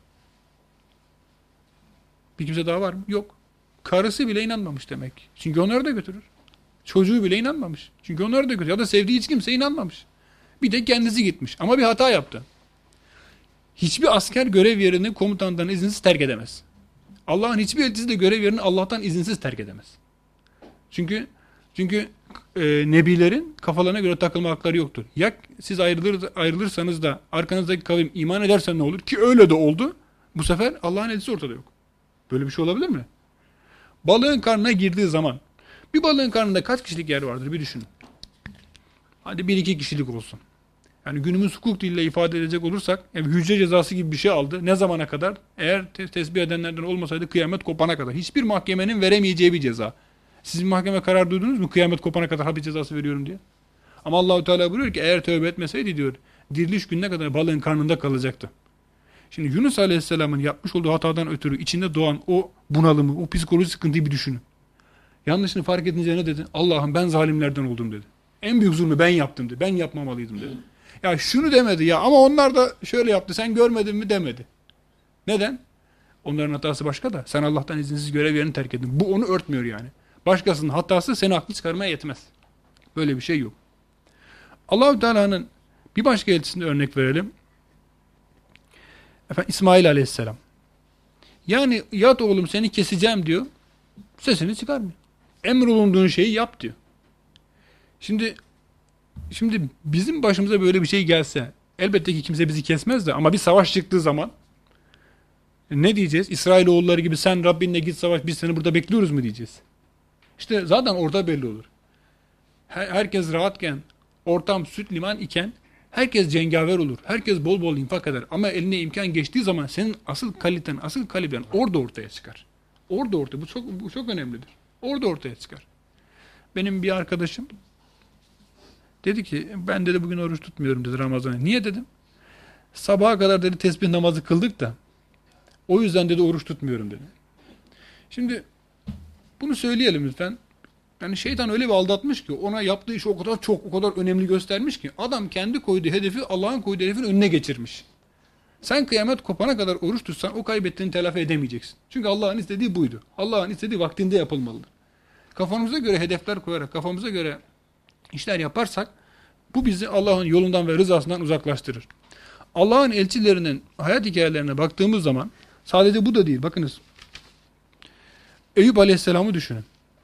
Bir kimse daha var mı? Yok. Karısı bile inanmamış demek. Çünkü onları da götürür. Çocuğu bile inanmamış. Çünkü onları da götürür. Ya da sevdiği hiç kimse inanmamış. Bir de kendisi gitmiş. Ama bir hata yaptı. Hiçbir asker görev yerini komutandan izinsiz terk edemez. Allah'ın hiçbir elçisi de görev yerini Allah'tan izinsiz terk edemez. Çünkü nebilerin kafalarına göre takılma hakları yoktur. Ya siz ayrılırsanız da arkanızdaki kavim iman ederse ne olur? Ki öyle de oldu. Bu sefer Allah'ın elçisi ortada yok. Böyle bir şey olabilir mi? Balığın karnına girdiği zaman bir balığın karnında kaç kişilik yer vardır bir düşünün. Hadi 1-2 kişilik olsun. Yani günümüz hukuk diliyle ifade edecek olursak yani hücre cezası gibi bir şey aldı. Ne zamana kadar? Eğer tesbih edenlerden olmasaydı kıyamet kopana kadar. Hiçbir mahkemenin veremeyeceği bir ceza. Siz bir mahkeme karar duydunuz mu? Kıyamet kopana kadar hapis cezası veriyorum diye. Ama Allah-u Teala buyuruyor ki eğer tövbe etmeseydi diyor diriliş gününe kadar balığın karnında kalacaktı. Şimdi Yunus Aleyhisselam'ın yapmış olduğu hatadan ötürü içinde doğan o bunalımı, o psikolojik sıkıntıyı bir düşünün. Yanlışını fark edince ne dedi? Allah'ım ben zalimlerden oldum dedi. En büyük zulmü ben yaptım dedi. Ben yapmamalıydım dedi. Ya şunu demedi ya ama onlar da şöyle yaptı sen görmedin mi demedi. Neden? Onların hatası başka da sen Allah'tan izinsiz görev yerini terk ettin. Bu onu örtmüyor yani. Başkasının hatası seni haklı çıkarmaya yetmez. Böyle bir şey yok. Allah-u Teala'nın bir başka elçisine örnek verelim. İsmail Aleyhisselam. Yani yat oğlum seni keseceğim diyor. Sesini çıkarmıyor. Emrolunduğun şeyi yap diyor. Şimdi bizim başımıza böyle bir şey gelse elbette ki kimse bizi kesmez de ama bir savaş çıktığı zaman ne diyeceğiz? İsrailoğulları gibi sen Rabbinle git savaş biz seni burada bekliyoruz mu diyeceğiz. İşte zaten orada belli olur. Herkes rahatken, ortam süt liman iken herkes cengaver olur. Herkes bol bol infak eder. Ama eline imkan geçtiği zaman senin asıl kaliten, asıl kalibren orada ortaya çıkar. Orada. Bu çok önemlidir. Orada ortaya çıkar. Benim bir arkadaşım dedi ki ben dedi bugün oruç tutmuyorum dedi Ramazan'a. Niye dedim? Sabaha kadar dedi tesbih namazı kıldık da o yüzden dedi oruç tutmuyorum dedi. Şimdi bunu söyleyelim lütfen. Yani şeytan öyle bir aldatmış ki ona yaptığı işi o kadar önemli göstermiş ki adam kendi koyduğu hedefi Allah'ın koyduğu hedefin önüne geçirmiş. Sen kıyamet kopana kadar oruç tutsan o kaybettiğini telafi edemeyeceksin. Çünkü Allah'ın istediği buydu. Allah'ın istediği vaktinde yapılmalıdır. Kafamıza göre hedefler koyarak, kafamıza göre işler yaparsak bu bizi Allah'ın yolundan ve rızasından uzaklaştırır. Allah'ın elçilerinin hayat hikayelerine baktığımız zaman sadece bu da değil. Bakınız. Eyüp Aleyhisselam'ı düşünün.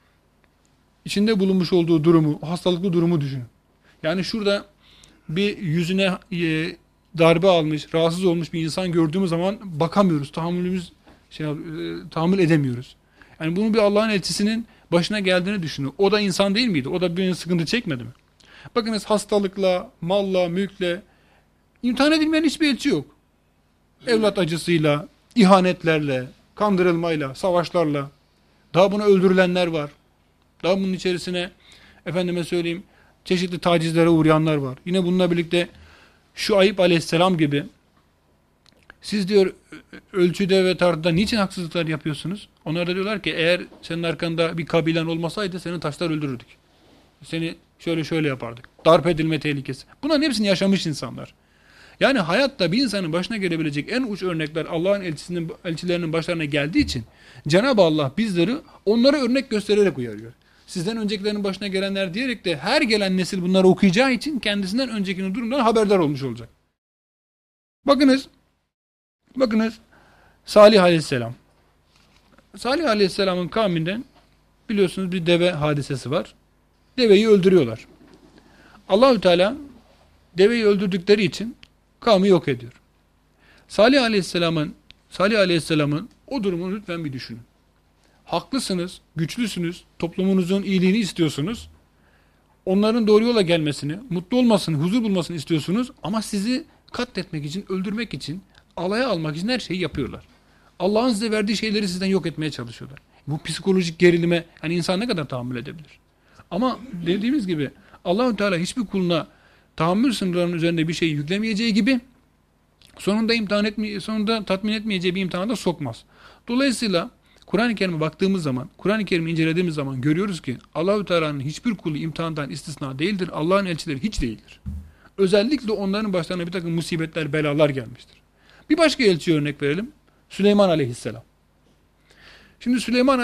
İçinde bulunmuş olduğu durumu, hastalıklı durumu düşünün. Yani şurada bir yüzüne darbe almış, rahatsız olmuş bir insan gördüğümüz zaman bakamıyoruz. Tahammül edemiyoruz. Yani bunun bir Allah'ın elçisinin başına geldiğini düşünün. O da insan değil miydi? O da bir sıkıntı çekmedi mi? Bakınız hastalıkla, malla, mülkle imtihan edilmeyen hiçbir elçi yok. Evlat acısıyla, ihanetlerle, kandırılmayla, savaşlarla. Daha buna öldürülenler var. Daha bunun içerisine efendime söyleyeyim çeşitli tacizlere uğrayanlar var. Yine bununla birlikte Şuayb Aleyhisselam gibi siz diyor ölçüde ve tartıda niçin haksızlıklar yapıyorsunuz? Onlar da diyorlar ki eğer senin arkanda bir kabilen olmasaydı seni taşlar öldürürdük. Seni şöyle yapardık. Darp edilme tehlikesi. Bunların hepsini yaşamış insanlar. Yani hayatta bir insanın başına gelebilecek en uç örnekler Allah'ın elçilerinin başlarına geldiği için Cenab-ı Allah bizleri onlara örnek göstererek uyarıyor. Sizden öncekilerin başına gelenler diyerek de her gelen nesil bunları okuyacağı için kendisinden öncekinin durumdan haberdar olmuş olacak. Bakınız Salih Aleyhisselam. Salih Aleyhisselam'ın kavminden biliyorsunuz bir deve hadisesi var. Deveyi öldürüyorlar. Allahü Teala deveyi öldürdükleri için kavmi yok ediyor. Salih Aleyhisselam'ın o durumunu lütfen bir düşünün. Haklısınız, güçlüsünüz, toplumunuzun iyiliğini istiyorsunuz. Onların doğru yola gelmesini, mutlu olmasını, huzur bulmasını istiyorsunuz ama sizi katletmek için, öldürmek için, alaya almak için her şeyi yapıyorlar. Allah'ın size verdiği şeyleri sizden yok etmeye çalışıyorlar. Bu psikolojik gerilime yani insan ne kadar tahammül edebilir? Ama dediğimiz gibi Allah-u Teala hiçbir kuluna tahammül sınırlarının üzerinde bir şey yüklemeyeceği gibi sonunda tatmin etmeyeceği bir imtihana da sokmaz. Dolayısıyla Kur'an-ı Kerim'e baktığımız zaman, Kur'an-ı Kerim'i incelediğimiz zaman görüyoruz ki Allah-u Teala'nın hiçbir kulu imtihandan istisna değildir. Allah'ın elçileri hiç değildir. Özellikle onların başlarına bir takım musibetler, belalar gelmiştir. Bir başka elçiye örnek verelim. Süleyman Aleyhisselam. Şimdi Süleyman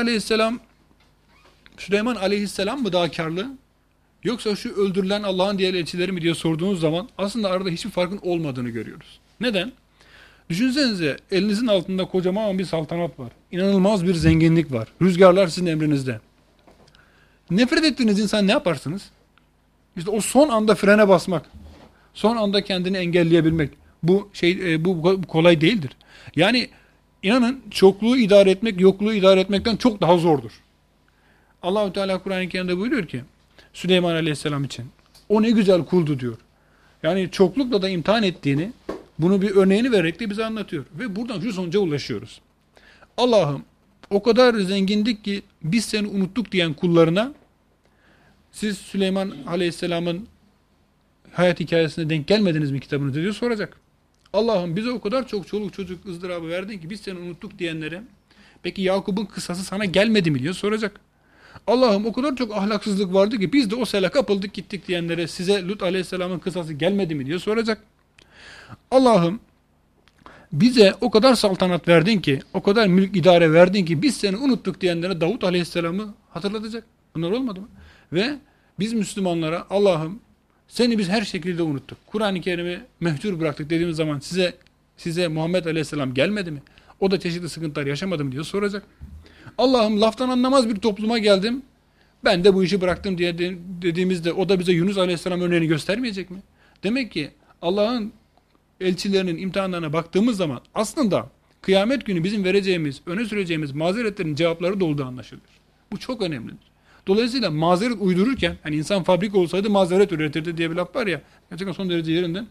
Aleyhisselam mı daha karlı? Yoksa şu öldürülen Allah'ın diğer elçileri mi diye sorduğunuz zaman aslında arada hiçbir farkın olmadığını görüyoruz. Neden? Düşünsenize elinizin altında kocaman bir saltanat var. İnanılmaz bir zenginlik var. Rüzgarlar sizin emrinizde. Nefret ettiğiniz insan ne yaparsınız? İşte o son anda frene basmak. Son anda kendini engelleyebilmek. Bu kolay değildir. Yani inanın çokluğu idare etmek yokluğu idare etmekten çok daha zordur. Allah-u Teala Kur'an-ı Kerim'de buyuruyor ki Süleyman Aleyhisselam için o ne güzel kuldu diyor. Yani çoklukla da imtihan ettiğini bunu bir örneğini vererek de bize anlatıyor. Ve buradan şu sonuca ulaşıyoruz. Allah'ım o kadar zengindik ki biz seni unuttuk diyen kullarına siz Süleyman Aleyhisselam'ın hayat hikayesine denk gelmediniz mi kitabınızda diyor soracak. Allah'ım bize o kadar çok çoluk çocuk ızdırabı verdin ki biz seni unuttuk diyenlere peki Yakup'un kıssası sana gelmedi mi diyor soracak. Allah'ım o kadar çok ahlaksızlık vardı ki biz de o sele kapıldık gittik diyenlere size Lut Aleyhisselam'ın kıssası gelmedi mi diye soracak. Allah'ım bize o kadar saltanat verdin ki, o kadar mülk idare verdin ki biz seni unuttuk diyenlere Davut Aleyhisselam'ı hatırlatacak. Bunlar olmadı mı? Ve biz Müslümanlara Allah'ım seni biz her şekilde unuttuk. Kur'an-ı Kerim'i mehcur bıraktık dediğimiz zaman size Muhammed Aleyhisselam gelmedi mi? O da çeşitli sıkıntılar yaşamadı mı diye soracak. Allah'ım laftan anlamaz bir topluma geldim. Ben de bu işi bıraktım diye dediğimizde o da bize Yunus Aleyhisselam örneğini göstermeyecek mi? Demek ki Allah'ın elçilerinin imtihanlarına baktığımız zaman aslında kıyamet günü bizim vereceğimiz, öne süreceğimiz mazeretlerin cevapları da olduğu anlaşılır. Bu çok önemlidir. Dolayısıyla mazeret uydururken, hani insan fabrika olsaydı mazeret üretirdi diye bir laf var ya, gerçekten son derece yerinde.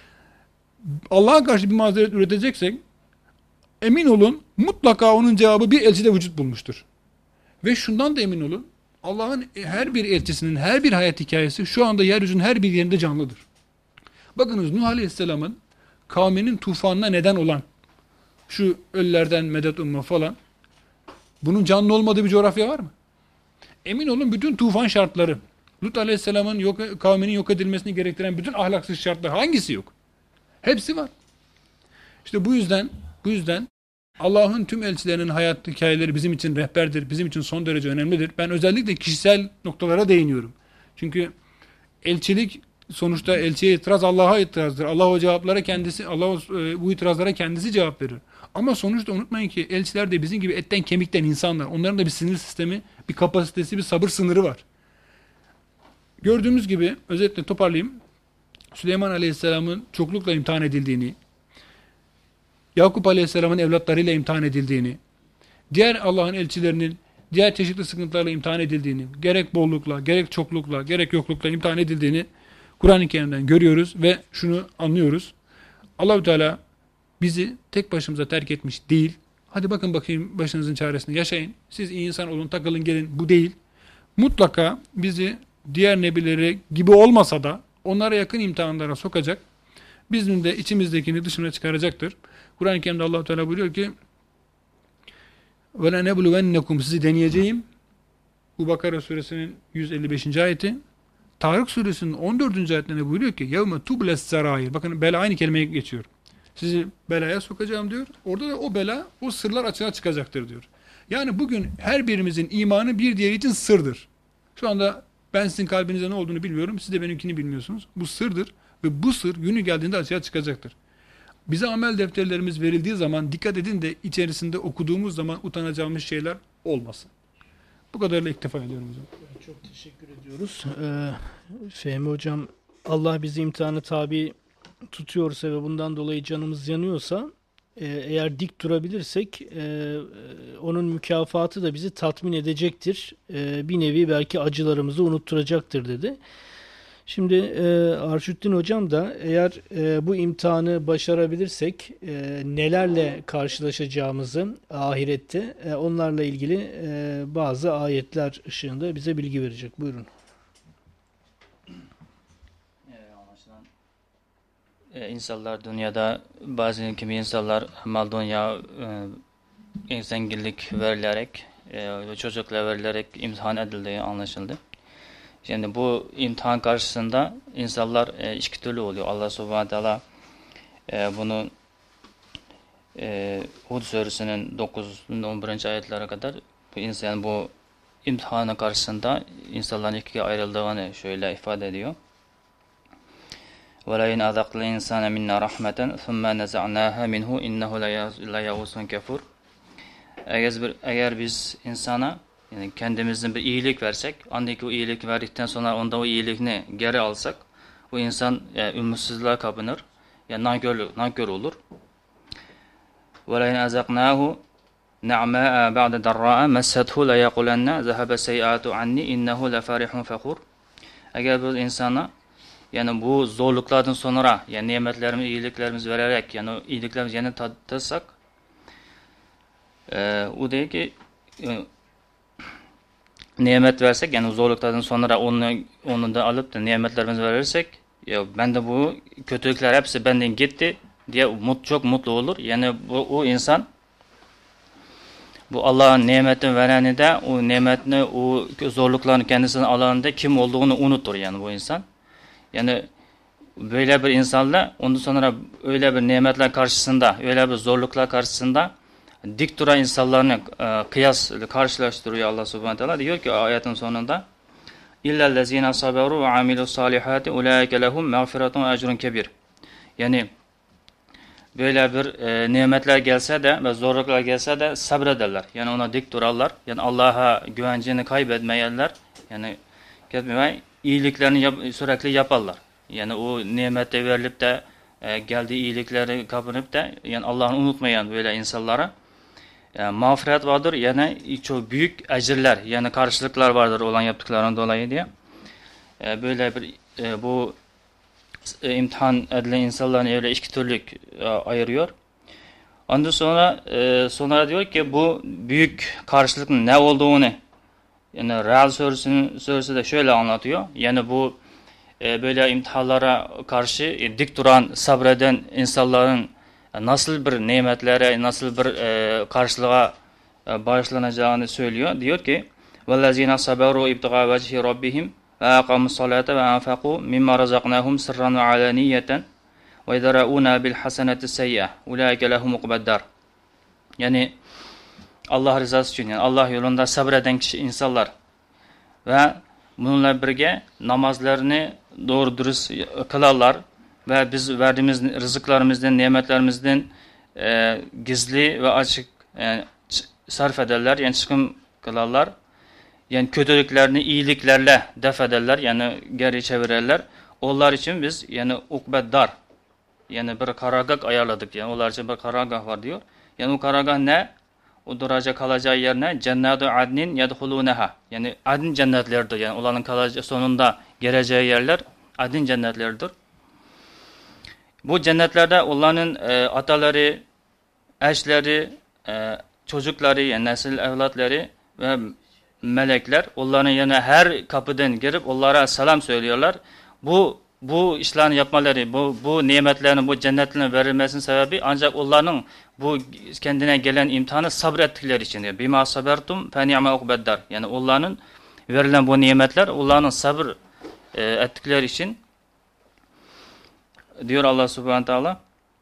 Allah'a karşı bir mazeret üreteceksek, emin olun mutlaka onun cevabı bir elçide vücut bulmuştur. Ve şundan da emin olun, Allah'ın her bir elçisinin, her bir hayat hikayesi şu anda yeryüzünün her bir yerinde canlıdır. Bakınız Nuh Aleyhisselam'ın kavminin tufanına neden olan şu ölülerden medet umma falan, bunun canlı olmadığı bir coğrafya var mı? Emin olun bütün tufan şartları, Lut Aleyhisselam'ın kavminin yok edilmesini gerektiren bütün ahlaksız şartlar hangisi yok? Hepsi var. İşte bu yüzden Allah'ın tüm elçilerinin hayat hikayeleri bizim için rehberdir, bizim için son derece önemlidir. Ben özellikle kişisel noktalara değiniyorum. Çünkü elçilik sonuçta elçiye itiraz Allah'a itirazdır. Allah o cevaplara bu itirazlara kendisi cevap verir. Ama sonuçta unutmayın ki elçiler de bizim gibi etten kemikten insanlar. Onların da bir sinir sistemi, bir kapasitesi, bir sabır sınırı var. Gördüğümüz gibi özetle toparlayayım. Süleyman Aleyhisselam'ın çoklukla imtihan edildiğini, Yakup Aleyhisselam'ın evlatlarıyla imtihan edildiğini, diğer Allah'ın elçilerinin diğer çeşitli sıkıntılarla imtihan edildiğini, gerek bollukla, gerek çoklukla, gerek yoklukla imtihan edildiğini Kur'an-ı Kerim'den görüyoruz ve şunu anlıyoruz. Allah-u Teala bizi tek başımıza terk etmiş değil. Hadi bakın bakayım başınızın çaresine yaşayın. Siz iyi insan olun, takılın gelin. Bu değil. Mutlaka bizi diğer nebileri gibi olmasa da onlara yakın imtihanlara sokacak. Bizim de içimizdekini dışına çıkaracaktır. Kur'an-ı Kerim'de Allah-u Teala buyuruyor ki وَلَنَبْلُوَنَّكُمْ sizi deneyeceğim. Bu Bakara suresinin 155. ayeti. Tarık suresinin 14. ayetinde buyuruyor ki يَوْمَ تُبْلَ السَّرَائِرِ Bakın bela aynı kelimeye geçiyor. Sizi belaya sokacağım diyor. Orada da o bela, o sırlar açığa çıkacaktır diyor. Yani bugün her birimizin imanı bir diğeri için sırdır. Şu anda ben sizin kalbinizde ne olduğunu bilmiyorum. Siz de benimkini bilmiyorsunuz. Bu sırdır ve bu sır günü geldiğinde açığa çıkacaktır. Bize amel defterlerimiz verildiği zaman dikkat edin de içerisinde okuduğumuz zaman utanacağımız şeyler olmasın. Bu kadarıyla iktifa ediyorum hocam. Çok teşekkür ediyoruz. Fehmi Hocam, Allah bizi imtihanı tabi tutuyorsa ve bundan dolayı canımız yanıyorsa, eğer dik durabilirsek onun mükafatı da bizi tatmin edecektir. Bir nevi belki acılarımızı unutturacaktır dedi. Şimdi Arşuddin Hocam da eğer bu imtihanı başarabilirsek nelerle karşılaşacağımızı ahirette onlarla ilgili bazı ayetler ışığında bize bilgi verecek. Buyurun. Anlaşılan insanlar dünyada bazı kimi insanlar mal dünya zenginlik verilerek ve çocuklar verilerek imtihan edildiği anlaşıldı. Şimdi bu imtihan karşısında insanlar iki türlü oluyor. Allah Subhanahu Teala bunu Hud suresinin 9. 11. ayetlere kadar bu imtihanın karşısında insanların ikiye ayrıldığını şöyle ifade ediyor. وَلَيْنْ أَذَقْلَ الْاِنْسَانَ مِنَّا رَحْمَةً ثُمَّ نَزَعْنَاهَا مِنْهُ اِنَّهُ لَيَوْسٌ كَفُورٌ. Eğer biz insana yani kendimizden bir iyilik versek, andaki o iyilik verdikten sonra onda o iyiliğini geri alsak, o insan ümitsizliğe kapınır, yani nankör olur. وَلَيْنْ أَذَقْنَاهُ نَعْمَاءَ بَعْدَ دَرَّاءَ مَسَّتْهُ لَيَقُلَنَّ ذَهَبَ سَيِّئَاتُ عَنِّي اِنَّهُ لَفَرِحٌ فَخُورٌ. Eğer biz insana yani bu zorluklardan sonra yani nimetlerimiz, iyiliklerimizi vererek yani o iyiliklerimizi yeni tatırsak o değil ki nimet versek yani zorluklardan sonra onu da alıp da nimetlerimizi verirsek ya ben de bu kötülükler hepsi benden gitti diye çok mutlu olur. Yani o insan bu Allah'ın nimetini vereni de o nimetini o zorlukların kendisine alanında kim olduğunu unutur yani bu insan. Yani böyle bir insanla ondan sonra öyle bir nimetler karşısında, öyle bir zorluklar karşısında dik duran insanlarını karşılaştırıyor Allah Subhanahu Teala. Diyor ki ayetin sonunda İllellezine saberu ve amilu salihati ulaike lehum mağfiretun ve ecrun kebir. Yani böyle bir nimetler gelse de ve zorluklar gelse de sabrederler. Yani ona dik durarlar. Yani Allah'a güvencini kaybetmeyenler yani iyiliklerini sürekli yaparlar. Yani o nimette verilip de geldiği iyilikleri kapınıp da yani Allah'ı unutmayan böyle insanlara mağfiret vardır. Yani çok büyük ecirler yani karşılıklar vardır olan yaptıklarından dolayı diye. Böyle bir bu imtihan edilen insanların öyle iki türlük ayırıyor. Ondan sonra diyor ki bu büyük karşılıkın ne olduğunu yani Real suresi de şöyle anlatıyor. Yani bu böyle imtihanlara karşı dik duran, sabreden insanların nasıl bir nimetlere, nasıl bir karşılığa bağışlanacağını söylüyor. Diyor ki وَالَّذ۪ينَ صَبَرُوا اِبْتِغَى وَجْهِ رَبِّهِمْ وَاَقَامُوا الصَّلَاةَ وَاَنْفَقُوا مِمَّا رَزَقْنَاهُمْ سِرًّا وَعَلَانِيَّةً وَيَدْرَؤُونَ بِالْحَسَنَةِ السَّيِّئَةِ اُولَٰئِكَ لَهُمْ عُقْبَى. Yani Allah rızası için yani Allah yolunda sabreden insanlar ve bununla birlikte namazlarını doğru dürüst kılarlar ve biz verdiğimiz rızıklarımızdan, nimetlerimizden gizli ve açık sarf ederler, yani çıkım kılarlar. Yani kötülüklerini iyiliklerle def ederler, yani geri çevirirler. Onlar için biz yani ukbeddar, yani bir karargah ayarladık. Yani onlar için bir karargah var diyor. Yani o karargah ne? O duracak kalacağı yer ne? Cennet-i adnin yedhuluneha. Yani adin cennetleridir. Yani onların kalacağı sonunda geleceği yerler adin cennetleridir. Bu cennetlerde onların ataları, eşleri, çocukları, yani nesil evlatları ve melekler onların yerine her kapıdan girip onlara selam söylüyorlar. Bu işlerini yapmaları, bu nimetlerin, bu cennetlerin verilmesinin sebebi ancak onların bu kendine gelen imtihanı sabrettikleri için. Bima sabertum fe ni'me ukbeddar. Yani onların verilen bu nimetler onların sabır ettikleri için diyor Allah Subhanahu Teala.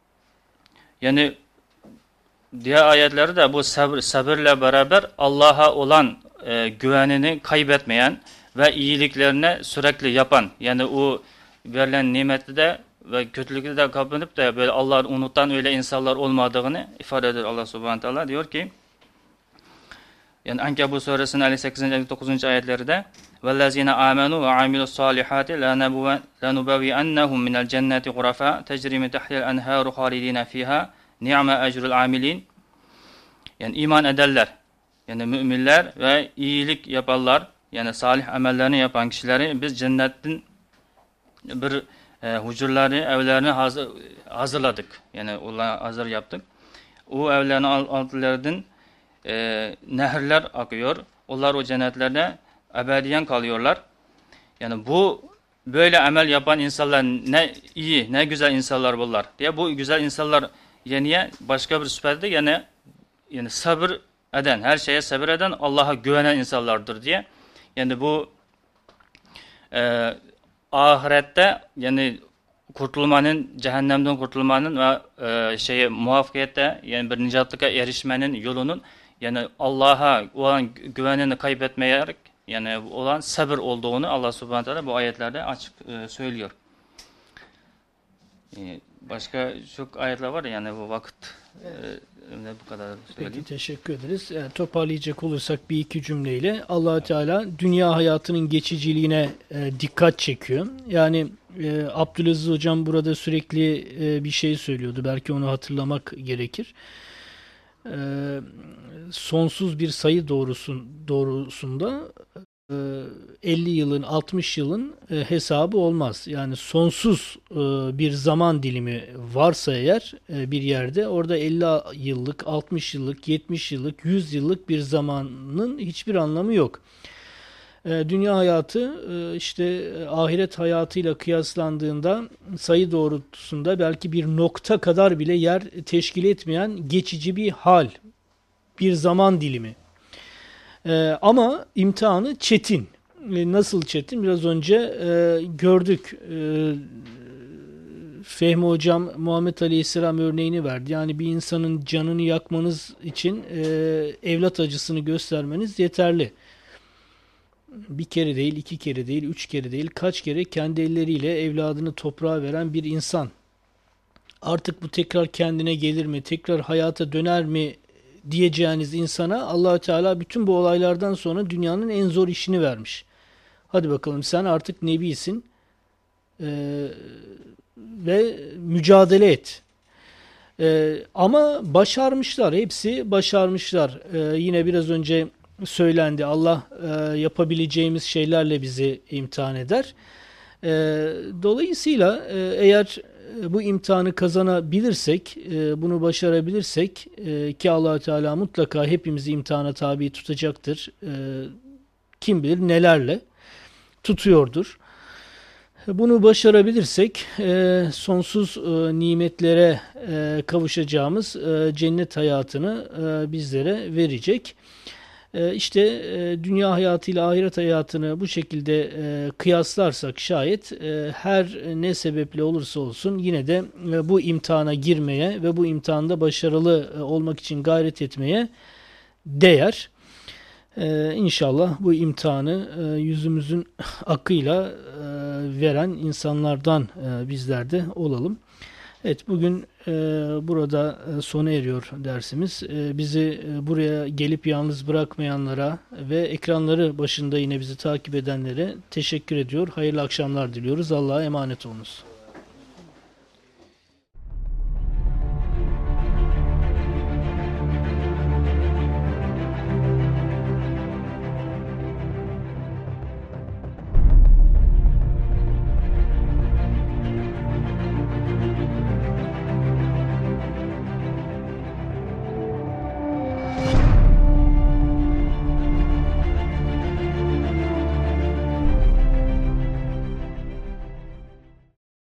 Yani diğer ayetleri de bu sabırla beraber Allah'a olan güvenini kaybetmeyen ve iyiliklerine sürekli yapan, yani o verilen nimeti de ve kötülükleri de kapınıp da böyle Allah'ı unutan öyle insanlar olmadığını ifade ediyor Allah Subhanahu Teala. Diyor ki Yani Ankebut suresinin 58. 59. ayetleri de وَالَّذِينَ آمَنُوا وَعَمِلُوا الصَّالِحَاتِ لَنُبَوِّئَنَّهُمْ مِنَ الْجَنَّةِ غُرَفًا تَجْرِي مِنْ تَحْتِهَا الْأَنْهَارُ خَالِدِينَ فِيهَا نِعْمَ أَجْرُ الْعَامِلِينَ. Yani iman ederler. Yani müminler ve iyilik yaparlar. Yani salih amellerini yapan kişileri biz cennetin bir huzurları, evlerini hazırladık. Yani onlara hazır yaptık. O evlerin altlarından nehirler akıyor. Onlar o cennetlerde ebediyen kalıyorlar. Yani bu böyle amel yapan insanlar ne iyi, ne güzel insanlar bunlar diye. Bu güzel insanlar yeniye başka bir sıfatı yani sabır eden, her şeye sabır eden, Allah'a güvenen insanlardır diye. Yani bu ahirette yani kurtulmanın, cehennemden kurtulmanın ve muvaffakiyette yani bir nicatlığa erişmenin yolunun yani Allah'a olan güvenini kaybetmeyerek yani olan sabır olduğunu Allah Subhanahu Teala bu ayetlerde açık söylüyor. Başka çok ayetler var yani bu vakit bu kadar söyleyeyim. Peki, teşekkür ederiz. Yani toparlayacak olursak bir iki cümleyle Allah Teala dünya hayatının geçiciliğine dikkat çekiyor. Yani Abdülaziz Hocam burada sürekli bir şey söylüyordu. Belki onu hatırlamak gerekir. Sonsuz bir sayı doğrusunda 50 yılın, 60 yılın hesabı olmaz. Yani sonsuz bir zaman dilimi varsa eğer bir yerde orada 50 yıllık, 60 yıllık, 70 yıllık, 100 yıllık bir zamanın hiçbir anlamı yok. Dünya hayatı işte ahiret hayatıyla kıyaslandığında sayı doğrultusunda belki bir nokta kadar bile yer teşkil etmeyen geçici bir hal, bir zaman dilimi. Ama imtihanı çetin. Nasıl çetin? Biraz önce gördük. Fehmi Hocam Muhammed Aleyhisselam örneğini verdi. Yani bir insanın canını yakmanız için evlat acısını göstermeniz yeterli. Bir kere değil, iki kere değil, üç kere değil, kaç kere kendi elleriyle evladını toprağa veren bir insan. Artık bu tekrar kendine gelir mi, tekrar hayata döner mi diyeceğiniz insana Allah Teala bütün bu olaylardan sonra dünyanın en zor işini vermiş. Hadi bakalım sen artık nebisin ve mücadele et. Ama başarmışlar, hepsi başarmışlar. Yine biraz önce söylendi. Allah yapabileceğimiz şeylerle bizi imtihan eder. Dolayısıyla eğer bu imtihanı kazanabilirsek, bunu başarabilirsek ki Allah Teala mutlaka hepimizi imtihana tabi tutacaktır. Kim bilir nelerle tutuyordur. Bunu başarabilirsek sonsuz nimetlere kavuşacağımız cennet hayatını bizlere verecek. İşte dünya hayatıyla ahiret hayatını bu şekilde kıyaslarsak şayet her ne sebeple olursa olsun yine de bu imtihana girmeye ve bu imtihanda başarılı olmak için gayret etmeye değer. İnşallah bu imtihanı yüzümüzün akıyla veren insanlardan bizler de olalım. Evet, bugün burada sona eriyor dersimiz. Bizi buraya gelip yalnız bırakmayanlara ve ekranları başında yine bizi takip edenlere teşekkür ediyor. Hayırlı akşamlar diliyoruz. Allah'a emanet olunuz.